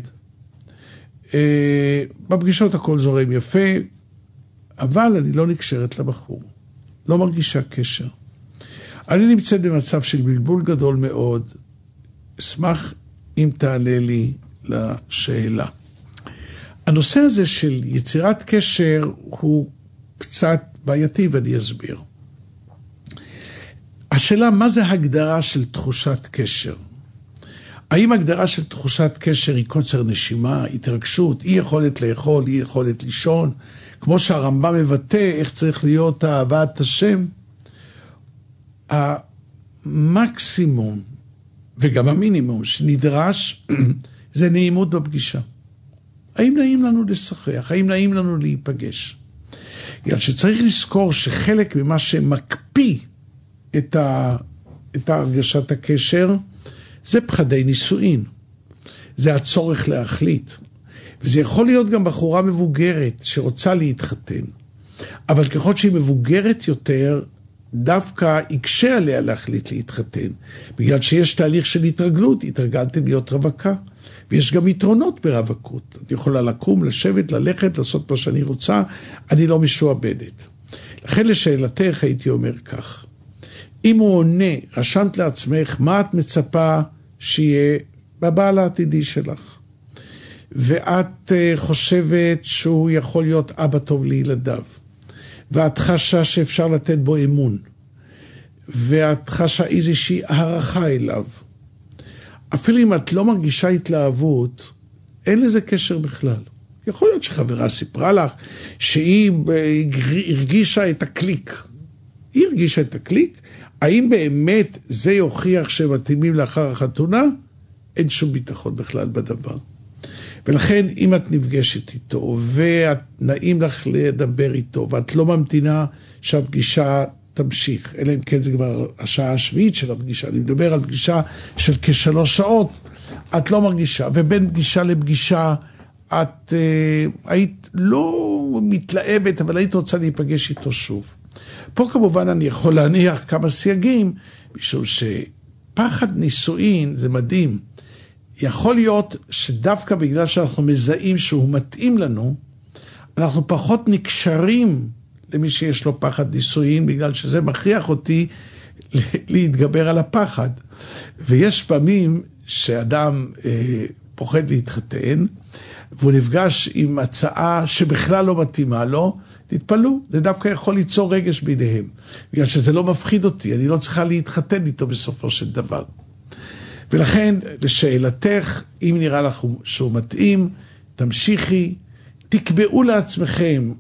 בפגישות הכל זורם יפה, אבל אני לא נקשרת לבחור. לא מרגישה קשר. אני נמצאת במצב של בלבול גדול מאוד. אשמח אם תענה לי לשאלה. הנושא הזה של יצירת קשר הוא קצת בעייתי ואני אסביר. השאלה, מה זה הגדרה של תחושת קשר? האם הגדרה של תחושת קשר היא קוצר נשימה, התרגשות, אי יכולת לאכול, אי יכולת לישון, כמו שהרמב"ם מבטא איך צריך להיות אהבת השם? המקסימום וגם המינימום שנדרש זה נעימות בפגישה. האם נעים לנו לשחח? האם נעים לנו להיפגש? בגלל שצריך לזכור שחלק ממה שמקפיא את הרגשת הקשר, זה פחדי נישואין. זה הצורך להחליט. וזה יכול להיות גם בחורה מבוגרת שרוצה להתחתן. אבל ככל שהיא מבוגרת יותר, דווקא יקשה עליה להחליט להתחתן. בגלל שיש תהליך של התרגלות, התרגלתם להיות רווקה. ויש גם יתרונות ברווקות. אני יכולה לקום, לשבת, ללכת, לעשות מה שאני רוצה, אני לא משועבדת. לכן לשאלתך הייתי אומר כך, אם הוא עונה, רשמת לעצמך, מה את מצפה שיהיה בבעל העתידי שלך? ואת חושבת שהוא יכול להיות אבא טוב לילדיו, ואת חשה שאפשר לתת בו אמון, ואת חשה איזושהי הערכה אליו, אפילו אם את לא מרגישה התלהבות, אין לזה קשר בכלל. יכול להיות שחברה סיפרה לך שהיא הרגישה את הקליק. היא הרגישה את הקליק? האם באמת זה יוכיח שמתאימים לאחר החתונה? אין שום ביטחון בכלל בדבר. ולכן אם את נפגשת איתו ואת נעים לך לדבר איתו ואת לא ממתינה שהפגישה תמשיך, אלא אם כן זה כבר השעה השביעית של הפגישה, אני מדבר על פגישה של כ3 שעות, את לא מרגישה, ובין פגישה לפגישה את היית לא מתלהבת, אבל היית רוצה להיפגש איתו שוב. פה כמובן אני יכול להניח כמה סייגים, משום שפחד נישואין זה מדהים. יכול להיות שדווקא בגלל שאנחנו מזהים שהוא מתאים לנו, אנחנו פחות נקשרים למי שיש לו פחד נישואין, בגלל שזה מכריח אותי להתגבר על הפחד. ויש פעמים שאדם פוחד להתחתן, והוא נפגש עם הצעה שבכלל לא מתאימה לו, תתפלו, זה דווקא יכול ליצור רגש ביניהם, בגלל שזה לא מפחיד אותי, אני לא צריכה להתחתן איתו בסופו של דבר. ולכן, לשאלתך, אם נראה לך שהוא מתאים, תמשיכי, תקבעו לעצמכם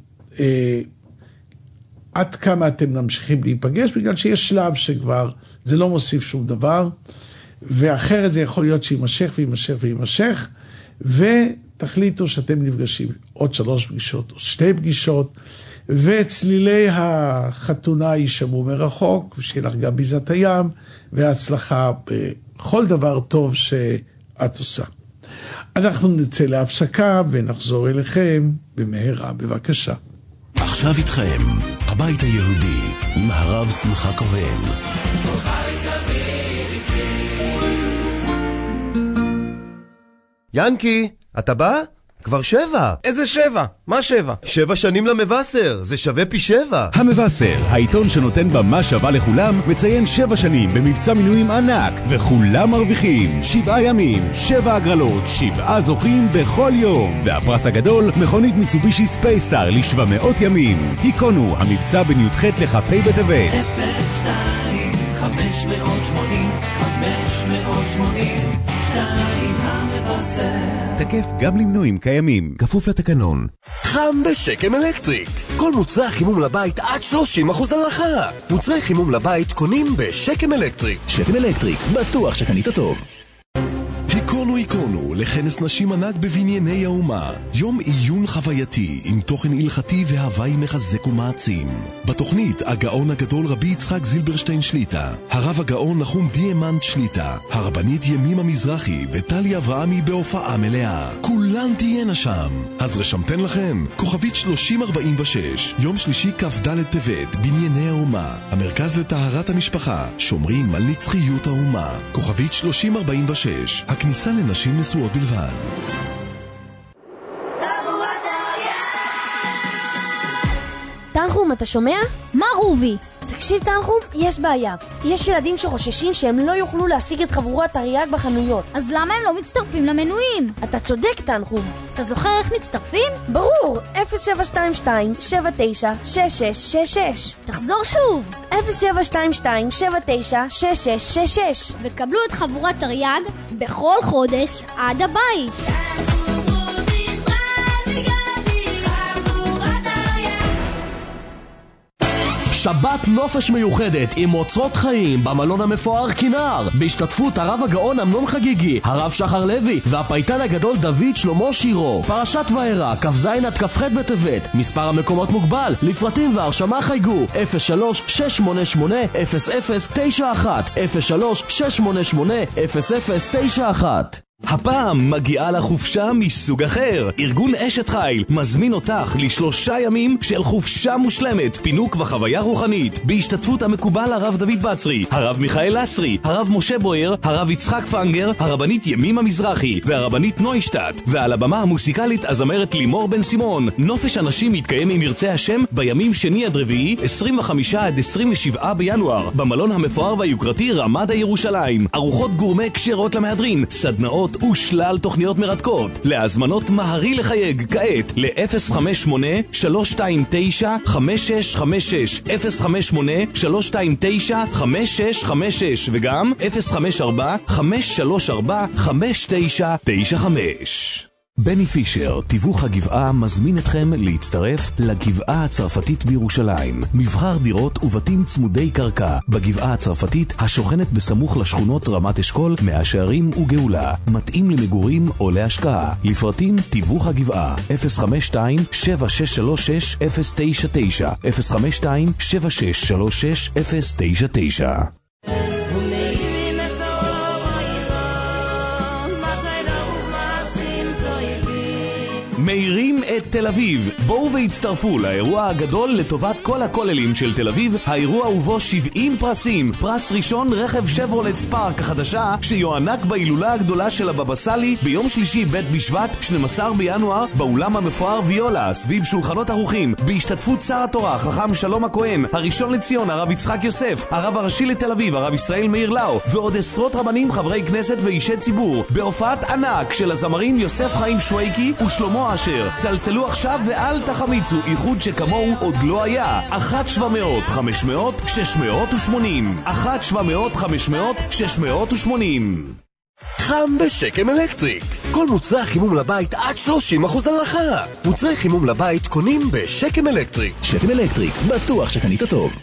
עד כמה אתם ממשיכים להיפגש, בגלל שיש שלב שכבר זה לא מוסיף שום דבר, ואחרת זה יכול להיות שימשך וימשך וימשך, ותחליטו שאתם נפגשים עוד 3 פגישות או 2 פגישות, וצלילי החתונה יישמעו מרחוק, ושיהיה לך גם ביזת הים, והצלחה בכל דבר טוב שאת עושה. אנחנו נצא להפסקה ונחזור אליכם במהרה, בבקשה. עכשיו איתכם, הבית היהודי, עם הרב שמחה כהן. ינקי, אתה בא? כבר 7. איזה 7? מה 7? 7 שנים למבשר, זה שווה פי 7. המבשר, העיתון שנותן במה שווה לכולם, מציין 7 שנים במבצע מינויים ענק, וכולם מרוויחים. 7 ימים, 7 הגרלות, 7 זוכים בכל יום. והפרס הגדול, מכונית מיצובישי ספייסטאר ל-700 ימים. היכונו, המבצע בין י"ח לכ"ה בטבת. 02 580 580 2 המבשר. תקף גם למנויים קיימים, כפוף לתקנון. חם בשקם אלקטריק. כל מוצרי החימום לבית עד 30% הנחה. מוצרי חימום לבית קונים בשקם אלקטריק. שקם אלקטריק, בטוח שקנית טוב. היכונו לכנס נשים ענק בבנייני האומה. יום עיון חווייתי עם תוכן הלכתי והוואי מחזק ומעצים. בתוכנית הגאון הגדול רבי יצחק זילברשטיין שליטה, הרב הגאון נחום דיאמנט שליטה, הרבנית ימימה מזרחי וטלי אברהמי בהופעה מלאה. כולן תהיינה שם. אז רשמתן לכן, כוכבית 3046, יום שלישי כ"ד טבת, בנייני האומה. המרכז לטהרת המשפחה, שומרים על נצחיות האומה. כוכבית 3046, הכניסה לנשים נשואות בלבד. תנחום, אתה שומע? מה רובי? תקשיב תנחום, יש בעיה. יש ילדים שחוששים שהם לא יוכלו להשיג את חבורת תרי"ג בחנויות. אז למה הם לא מצטרפים למנויים? אתה צודק תנחום. אתה זוכר איך מצטרפים? ברור, 0722-796666. תחזור שוב. 0722-796666. וקבלו את חבורת תרי"ג בכל חודש עד הבית. שבת נופש מיוחדת עם אוצרות חיים במלון המפואר כינר, בהשתתפות הרב הגאון אמנון חגיגי, הרב שחר לוי והפייטן הגדול דוד שלמה שירו. פרשת וארא, כ"ז עד כ"ח בטבת. מספר המקומות מוגבל, לפרטים והרשמה חייגו 03-688-0091 03-688-0091. הפעם מגיעה לחופשה מסוג אחר. ארגון אשת חיל מזמין אותך ל3 ימים של חופשה מושלמת, פינוק וחוויה רוחנית, בהשתתפות המקובל הרב דוד בצרי, הרב מיכאל אסרי, הרב משה בויר, הרב יצחק פנגר, הרבנית ימימה מזרחי והרבנית נוישטט, ועל הבמה המוסיקלית הזמרת לימור בן סימון. נופש אנשים יתקיים עם ירצה השם בימים שני עד רביעי, 25 עד 27 בינואר, במלון המפואר והיוקרתי רמדה ירושלים. ארוחות גורמה כשרות למהדרין, סדנאות ושלל תוכניות מרתקות. להזמנות מהרי לחייג כעת ל-058-329-5656 058-329-5656 וגם 054-534-5995. בני פישר, תיווך הגבעה, מזמין אתכם להצטרף לגבעה הצרפתית בירושלים. מבחר דירות ובתים צמודי קרקע בגבעה הצרפתית, השוכנת בסמוך לשכונות רמת אשכול, מאה שערים וגאולה. מתאים למגורים או להשקעה. לפרטים תיווך הגבעה 052-7636-099 052-7636-099. מאירים את תל אביב. בואו והצטרפו לאירוע הגדול לטובת כל הכוללים של תל אביב. האירוע ובו 70 פרסים. פרס ראשון, רכב שברולט ספארק החדשה שיוענק בהילולה הגדולה של הבבא סאלי ביום שלישי ב' בשבט 12 בינואר באולם המפואר ויולה, סביב שולחנות ערוכים, בהשתתפות שר התורה חכם שלום הכהן, הראשון לציון הרב יצחק יוסף, הרב הראשי לתל אביב הרב ישראל מאיר לאו, ועוד עשרות רבנים, חברי כנסת ואישי ציבור, בהופעת ענק של הזמרים יוסף חיים שוויקי ושלמה אשר. צלצלו עכשיו ואל תחמיצו, איחוד שכמוהו עוד לא היה. 1-700-500-680 1-700-500-680. חם בשקם אלקטריק. כל מוצרי חימום לבית עד 30% הנחה. מוצרי חימום לבית קונים בשקם אלקטריק. שקם אלקטריק, בטוח שקנית טוב.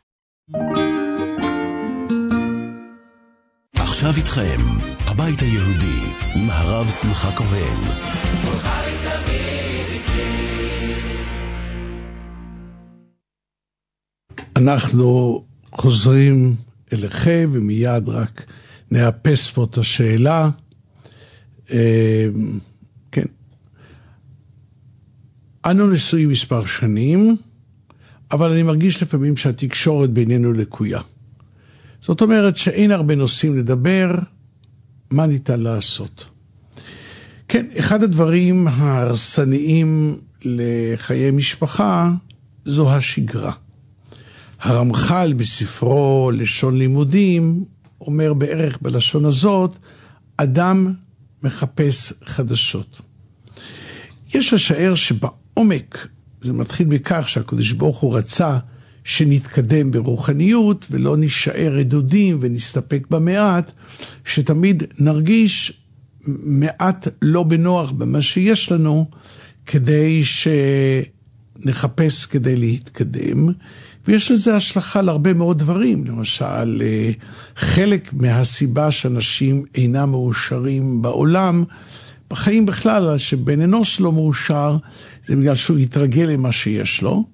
עכשיו איתכם, הבית היהודי, עם הרב שמחה כהן. אנחנו חוזרים אליכם, ומיד רק נאפס פה את השאלה. כן. אנו נשואים מספר שנים, אבל אני מרגיש לפעמים שהתקשורת בינינו לקויה. זאת אומרת שאין הרבה נושאים לדבר, מה ניתן לעשות? כן, אחד הדברים ההרסניים לחיי משפחה זו השגרה. הרמח"ל בספרו לשון לימודים אומר בערך בלשון הזאת, אדם מחפש חדשות. יש לשער שבעומק זה מתחיל בכך שהקדוש ברוך הוא רצה שנתקדם ברוחניות ולא נשאר רדודים ונסתפק במעט, שתמיד נרגיש מעט לא בנוח במה שיש לנו, כדי שנחפש כדי להתקדם. ויש לזה השלכה להרבה מאוד דברים. למשל, חלק מהסיבה שאנשים אינם מאושרים בעולם, בחיים בכלל, שבן אנוש לא מאושר, זה בגלל שהוא יתרגל למה שיש לו,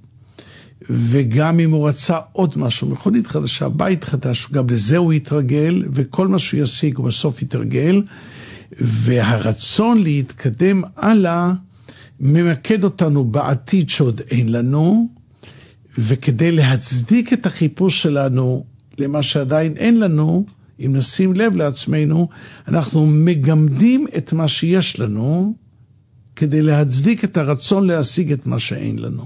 וגם אם הוא רצה עוד משהו, מכונית חדשה, בית חדש, גם לזה הוא יתרגל, וכל מה שהוא ישיג הוא בסוף יתרגל, והרצון להתקדם הלאה, ממקד אותנו בעתיד שעוד אין לנו, וכדי להצדיק את החיפוש שלנו למה שעדיין אין לנו, אם נשים לב לעצמנו, אנחנו מגמדים את מה שיש לנו, כדי להצדיק את הרצון להשיג את מה שאין לנו.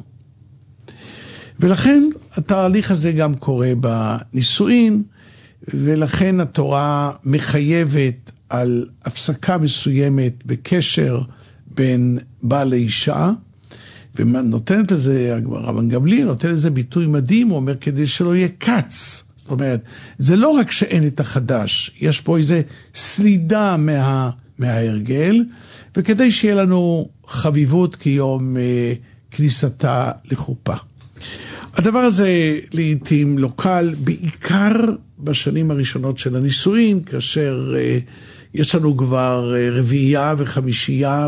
ולכן התהליך הזה גם קורה בנישואין, ולכן התורה מחייבת על הפסקה מסוימת בקשר בין בעל לאישה, ונותנת לזה, רבן גמליאל נותן לזה ביטוי מדהים, הוא אומר כדי שלא יהיה קץ. זאת אומרת, זה לא רק שאין את החדש, יש פה איזה סלידה מההרגל, וכדי שיהיה לנו חביבות כיום כניסתה לחופה. הדבר הזה לעתים לא קל, בעיקר בשנים הראשונות של הנישואין, כאשר יש לנו כבר רביעייה וחמישייה,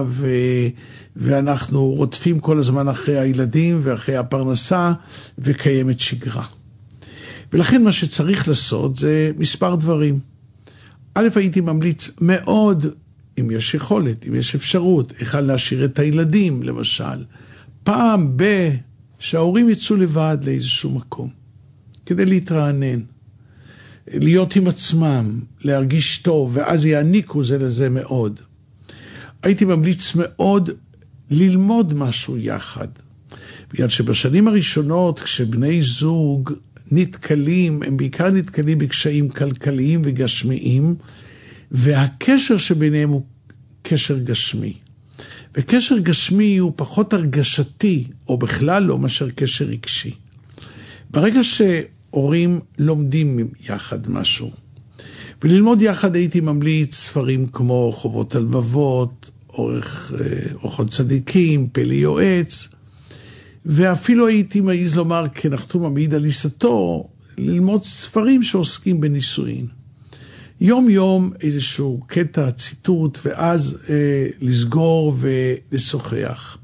ואנחנו רודפים כל הזמן אחרי הילדים ואחרי הפרנסה, וקיימת שגרה. ולכן מה שצריך לעשות זה מספר דברים. א', הייתי ממליץ מאוד, אם יש יכולת, אם יש אפשרות, איך להשאיר את הילדים, למשל, פעם שההורים יצאו לבד לאיזשהו מקום, כדי להתרענן, להיות עם עצמם, להרגיש טוב, ואז יעניקו זה לזה מאוד. הייתי ממליץ מאוד ללמוד משהו יחד. בגלל שבשנים הראשונות, כשבני זוג נתקלים, הם בעיקר נתקלים בקשיים כלכליים וגשמיים, והקשר שביניהם הוא קשר גשמי. וקשר גשמי הוא פחות הרגשתי, או בכלל לא מאשר קשר רגשי. ברגע שהורים לומדים יחד משהו, וללמוד יחד הייתי ממליץ ספרים כמו חובות הלבבות, אורחות צדיקים, פלא יועץ, ואפילו הייתי מעיז לומר כנחתום המעיד על עיסתו, ללמוד ספרים שעוסקים בנישואין. יום יום איזשהו קטע, ציטוט, ואז לסגור ולשוחח.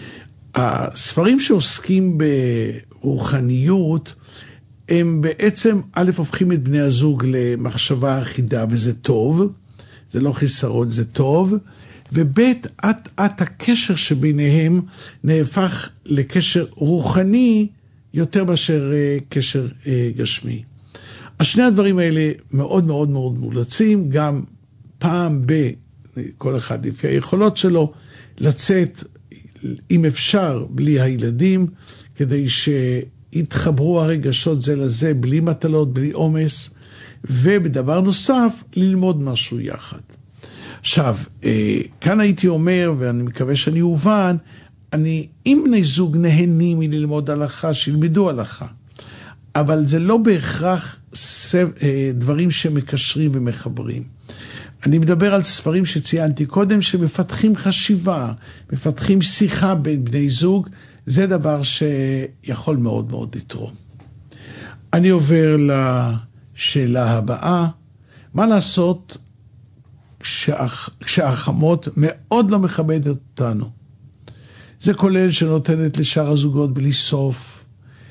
הספרים שעוסקים ברוחניות, הם בעצם, א', הופכים את בני הזוג למחשבה אחידה, וזה טוב, זה לא חיסרון, זה טוב, וב' עט הקשר שביניהם נהפך לקשר רוחני יותר מאשר קשר גשמי. השני הדברים האלה מאוד מאוד מאוד מולצים, גם פעם כל אחד לפי היכולות שלו, לצאת אם אפשר בלי הילדים, כדי שיתחברו הרגשות זה לזה, בלי מטלות, בלי עומס, ובדבר נוסף, ללמוד משהו יחד. עכשיו, כאן הייתי אומר, ואני מקווה שאני אובן, אם בני זוג נהנים מללמוד הלכה, שילמדו הלכה, אבל זה לא בהכרח דברים שמקשרים ומחברים. אני מדבר על ספרים שציינתי קודם, שמפתחים חשיבה, מפתחים שיחה בין בני זוג, זה דבר שיכול מאוד מאוד לתרום. אני עובר לשאלה הבאה, מה לעשות כשהחמות מאוד לא מכבדת אותנו? זה כולל שנותנת לשאר הזוגות בלי סוף,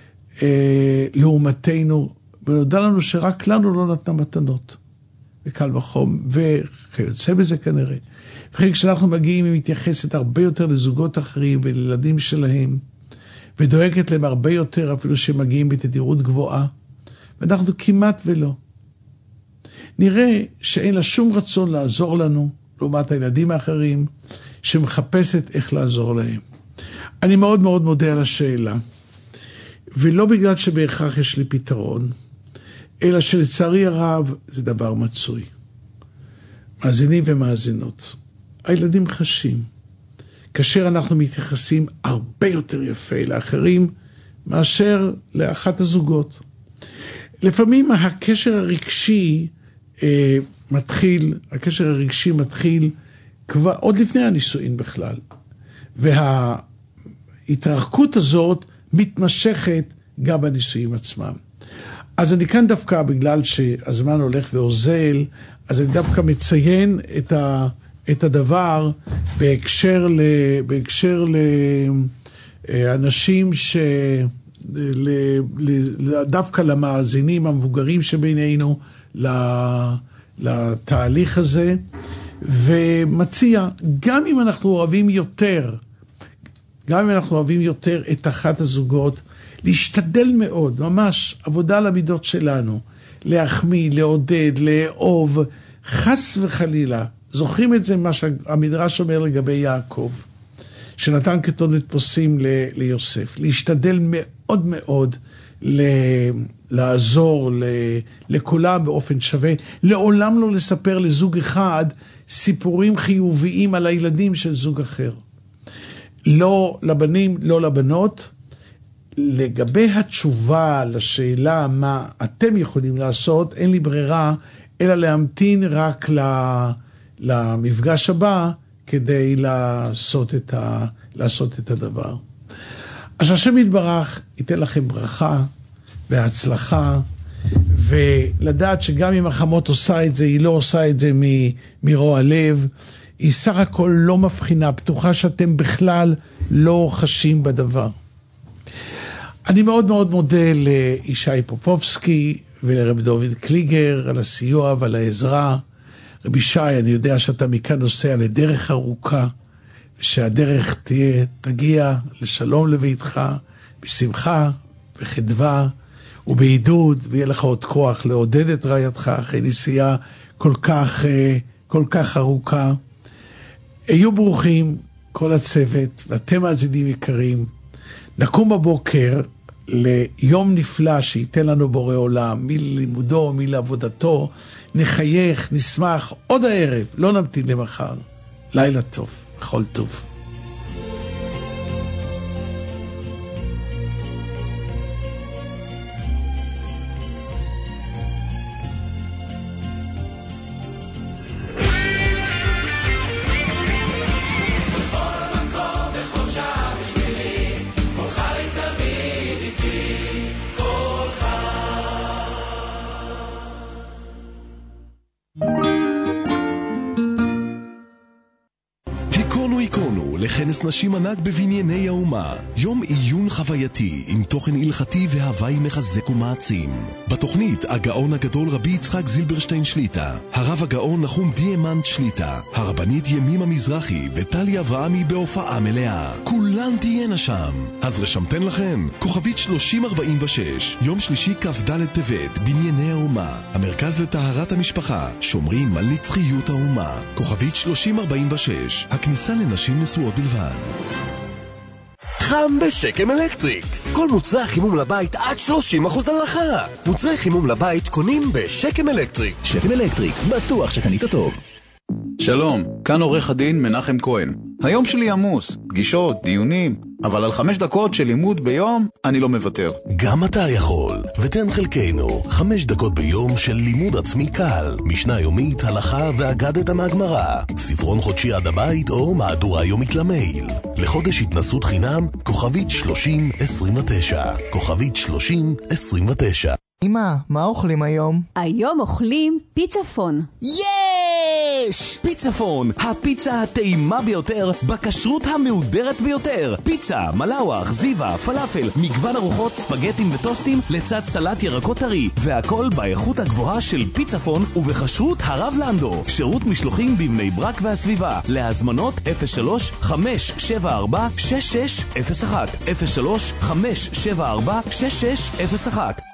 לעומתנו, ונודע לנו שרק לנו לא נתנה מתנות, וקל וחום, וכיוצא בזה כנראה. וכן כשאנחנו מגיעים, היא מתייחסת הרבה יותר לזוגות אחרים ולילדים שלהם, ודואגת להם הרבה יותר אפילו שהם מגיעים בתדירות גבוהה, ואנחנו כמעט ולא. נראה שאין לה שום רצון לעזור לנו, לעומת הילדים האחרים, שמחפשת איך לעזור להם. אני מאוד מאוד מודה על השאלה, ולא בגלל שבהכרח יש לי פתרון, אלא שלצערי הרב זה דבר מצוי. מאזינים ומאזינות, הילדים חשים, כאשר אנחנו מתייחסים הרבה יותר יפה לאחרים, מאשר לאחת הזוגות. לפעמים הקשר הרגשי מתחיל כבר עוד לפני הנישואין בכלל. וההתרחקות הזאת מתמשכת גם בנישואין עצמם. אז אני כאן דווקא, בגלל שהזמן הולך ואוזל, אז אני דווקא מציין את הדבר בהקשר לאנשים דווקא למאזינים המבוגרים שבינינו לתהליך הזה, ומציע, גם אם אנחנו אוהבים יותר את אחת הזוגות, להשתדל מאוד, ממש עבודה על המידות שלנו, להחמיא, לעודד, לאהוב, חס וחלילה. זוכרים את זה מה שהמדרש אומר לגבי יעקב, שנתן כתונת פוסים ליוסף, להשתדל מאוד מאוד לעזור לכולם באופן שווה, לעולם לא לספר לזוג אחד סיפורים חיוביים על הילדים של זוג אחר. לא לבנים, לא לבנות. לגבי התשובה לשאלה מה אתם יכולים לעשות, אין לי ברירה, אלא להמתין רק למפגש הבא, כדי לעשות את הדבר. אז השם יתברך ייתן לכם ברכה והצלחה, ולדעת שגם אם החמות עושה את זה, היא לא עושה את זה מרוע לב, היא סך הכל לא מבחינה, פתוחה שאתם בכלל לא חשים בדבר. אני מאוד מאוד מודה לישי פופובסקי ולרב דוד קליגר על הסיוע ועל העזרה. רבי ישי, אני יודע שאתה מכאן נוסע לדרך ארוכה, ושהדרך תגיע לשלום לביתך, בשמחה, בחדווה ובעידוד, ויהיה לך עוד כוח לעודד את רעייתך אחרי נסיעה כל כך ארוכה. היו ברוכים כל הצוות, ואתם מאזינים יקרים. נקום בבוקר ליום נפלא שייתן לנו בורא עולם, מלימודו, מלעבודתו, נחייך, נשמח עוד הערב, לא נמתין למחר. לילה טוב, בכל טוב. לכנס נשים ענק בבנייני האומה, יום עיון חווייתי עם תוכן הלכתי והוואי מחזק ומעצים. בתוכנית הגאון הגדול רבי יצחק זילברשטיין שליטה, הרב הגאון נחום דיאמנט שליטה, הרבנית ימימה מזרחי וטלי אברהמי בהופעה מלאה. כולן תהיינה שם. אז רשמתן לכן, כוכבית 3046, יום שלישי כ"ד טבת, בנייני האומה, המרכז לטהרת המשפחה, שומרים על נצחיות האומה. כוכבית 3046, הכניסה לנשים נשואות בלבד. חם בשקם אלקטריק. כל מוצרי חימום לבית עד 30% הנחה. מוצרי חימום לבית קונים בשקם אלקטריק. שקם אלקטריק, בטוח שקנית טוב. שלום, כאן עורך הדין מנחם כהן. היום שלי עמוס, פגישות, דיונים, אבל על 5 דקות של לימוד ביום אני לא מוותר. גם אתה יכול, ותן חלקנו 5 דקות ביום של לימוד עצמי קל, משנה יומית, הלכה ואגדת מהגמרא, ספרון חודשי עד הבית או מהדורה יומית למייל. לחודש התנסות חינם, כוכבית 3029, כוכבית 3029. אמא, מה אוכלים היום? היום אוכלים פיצפון. יש! פיצפון, הפיצה הטעימה ביותר, בכשרות המהודרת ביותר. פיצה, מלאווח, זיווה, פלאפל, מגוון ארוחות, ספגטים וטוסטים, לצד סלט ירקות טרי. והכל באיכות הגבוהה של פיצפון ובכשרות הרב לנדו. שירות משלוחים בבני ברק והסביבה. להזמנות 03-574-6601 03-574-6601.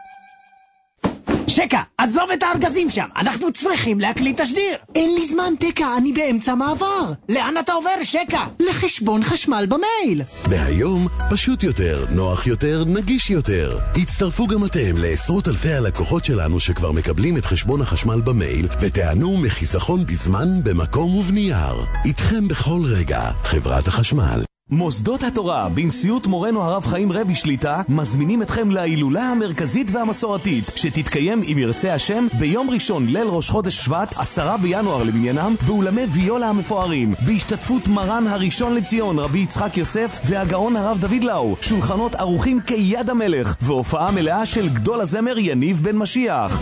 שקה, עזוב את הארגזים שם, אנחנו צריכים להקליט תשדיר. אין לי זמן, תקה, אני באמצע מעבר. לאן אתה עובר, שקה? לחשבון חשמל במייל. מהיום, פשוט יותר, נוח יותר, נגיש יותר. הצטרפו גם אתם לעשרות אלפי הלקוחות שלנו שכבר מקבלים את חשבון החשמל במייל, ותענו מחיסכון בזמן, במקום ובנייר. איתכם בכל רגע, חברת החשמל. מוסדות התורה בנשיאות מורנו הרב חיים רבי שליטה מזמינים אתכם להילולה המרכזית והמסורתית שתתקיים אם ירצה השם ביום ראשון ליל ראש חודש שבט 10 בינואר למניינם באולמי ויולה המפוארים בהשתתפות מרן הראשון לציון רבי יצחק יוסף והגאון הרב דוד לאו, שולחנות ערוכים כיד המלך והופעה מלאה של גדול הזמר יניב בן משיח.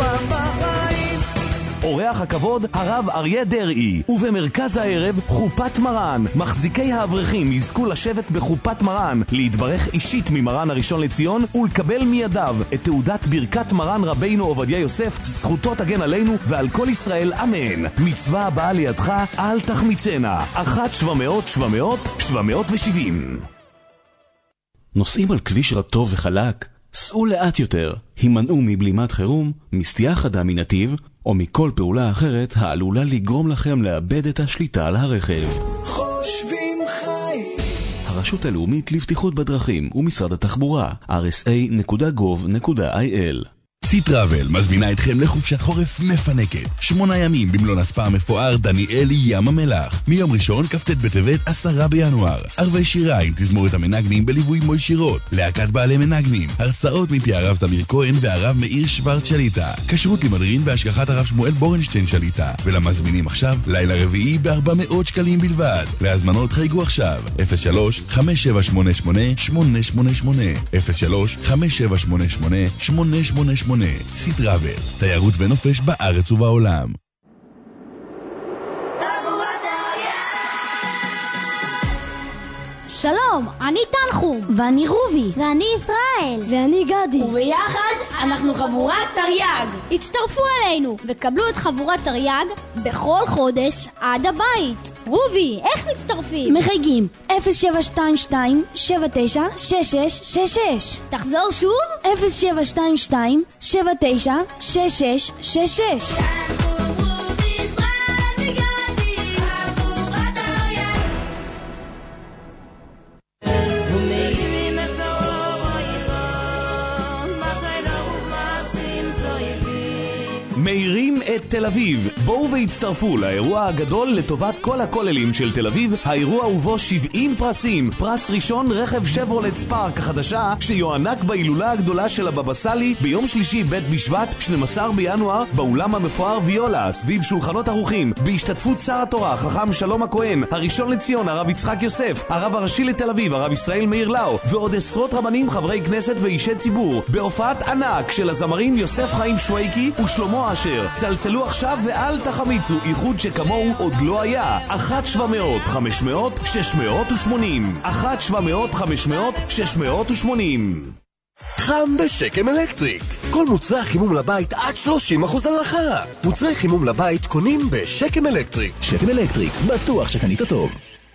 אורח הכבוד הרב אריה דרעי, ובמרכז הערב חופת מרן. מחזיקי האברכים יזכו לשבת בחופת מרן, להתברך אישית ממרן הראשון לציון ולקבל מידיו את תעודת ברכת מרן רבינו עובדיה יוסף, זכותו תגן עלינו ועל כל ישראל, אמן. מצווה הבאה לידך, אל תחמיצנה. 1-700-700-770. נוסעים על כביש רטוב וחלק? סעו לאט יותר, הימנעו מבלימת חירום, מסטייה חדה מנתיב, או מכל פעולה אחרת העלולה לגרום לכם לאבד את השליטה על הרכב. חושבים חיים. הרשות הלאומית לבטיחות בדרכים ומשרד התחבורה, rsa.gov.il. C-Travel מזמינה אתכם לחופשת חורף מפנקת 8 ימים במלון הספא המפואר דניאלי ים המלח מיום ראשון כ"ט בטבת 10 בינואר. ערבי שירה עם תזמורת המנגנים בליווי מוי שירות, להקת בעלי מנגנים, הרצאות מפי הרב זמיר כהן והרב מאיר שוורץ שליטה, כשרות למדרין בהשגחת הרב שמואל בורנשטיין שליטה. ולמזמינים עכשיו לילה רביעי ב-400 שקלים בלבד. להזמנות חייגו עכשיו 03-5788-888 03-5788-888. C-Travel, תיירות ונופש בארץ ובעולם. שלום, אני תנחום. ואני רובי. ואני ישראל. ואני גדי. וביחד אנחנו חבורת תרי"ג. הצטרפו אלינו וקבלו את חבורת תרי"ג בכל חודש עד הבית. רובי, איך מצטרפים? מחייגים 0722-796666. תחזור שוב? 0722-796666. מאירים את תל אביב. בואו והצטרפו לאירוע הגדול לטובת כל הכוללים של תל אביב. האירוע ובו 70 פרסים. פרס ראשון רכב שברולט ספארק החדשה שיוענק בהילולה הגדולה של הבבא סאלי ביום שלישי ב' בשבט 12 בינואר באולם המפואר ויולה סביב שולחנות ערוכים בהשתתפות שר התורה חכם שלום הכהן, הראשון לציון הרב יצחק יוסף, הרב הראשי לתל אביב הרב ישראל מאיר לאו ועוד עשרות רבנים, חברי כנסת ואישי ציבור בהופעת ענק של הזמרים יוסף חיים שוויקי ושלמה אשר. צלצלו עכשיו ואל תחמיצו, איחוד שכמוהו עוד לא היה. 1-700-500-680 1-700-500-680. חם בשקם אלקטריק. כל מוצרי חימום לבית עד 30% הנחה. מוצרי חימום לבית קונים בשקם אלקטריק. שקם אלקטריק, בטוח שקנית טוב.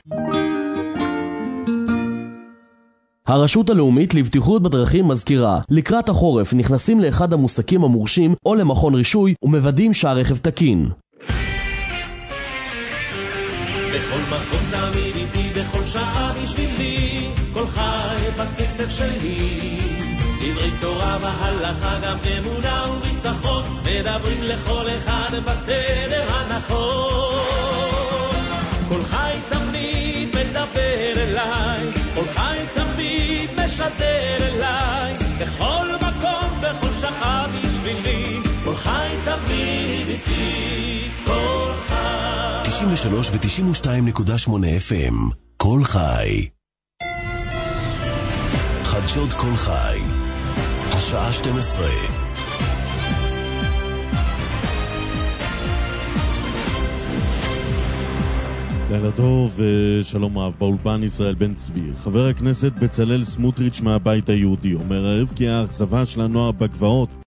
הרשות הלאומית לבטיחות בדרכים מזכירה, לקראת החורף נכנסים לאחד המוסקים המורשים או למכון רישוי ומוודאים שהרכב תקין. בכל מקום תמיד איתי, בכל שעה בשבילי, כל חי בקצב שלי. דברי תורה והלכה, גם אמונה וביטחון, מדברים לכל אחד בתדר הנכון. כל חי תמיד מדבר אליי, כל חי תמיד משדר אליי, בכל מקום, בכל שעה מפי כל חי. 93 ו-92.8 FM, כל חי. חדשות כל חי, השעה 12. לילה טוב ושלום רב. באולפן ישראל בן צבי. חבר הכנסת בצלאל סמוטריץ' מהבית היהודי אומר הערב כי האכזבה של הנוער בגבעות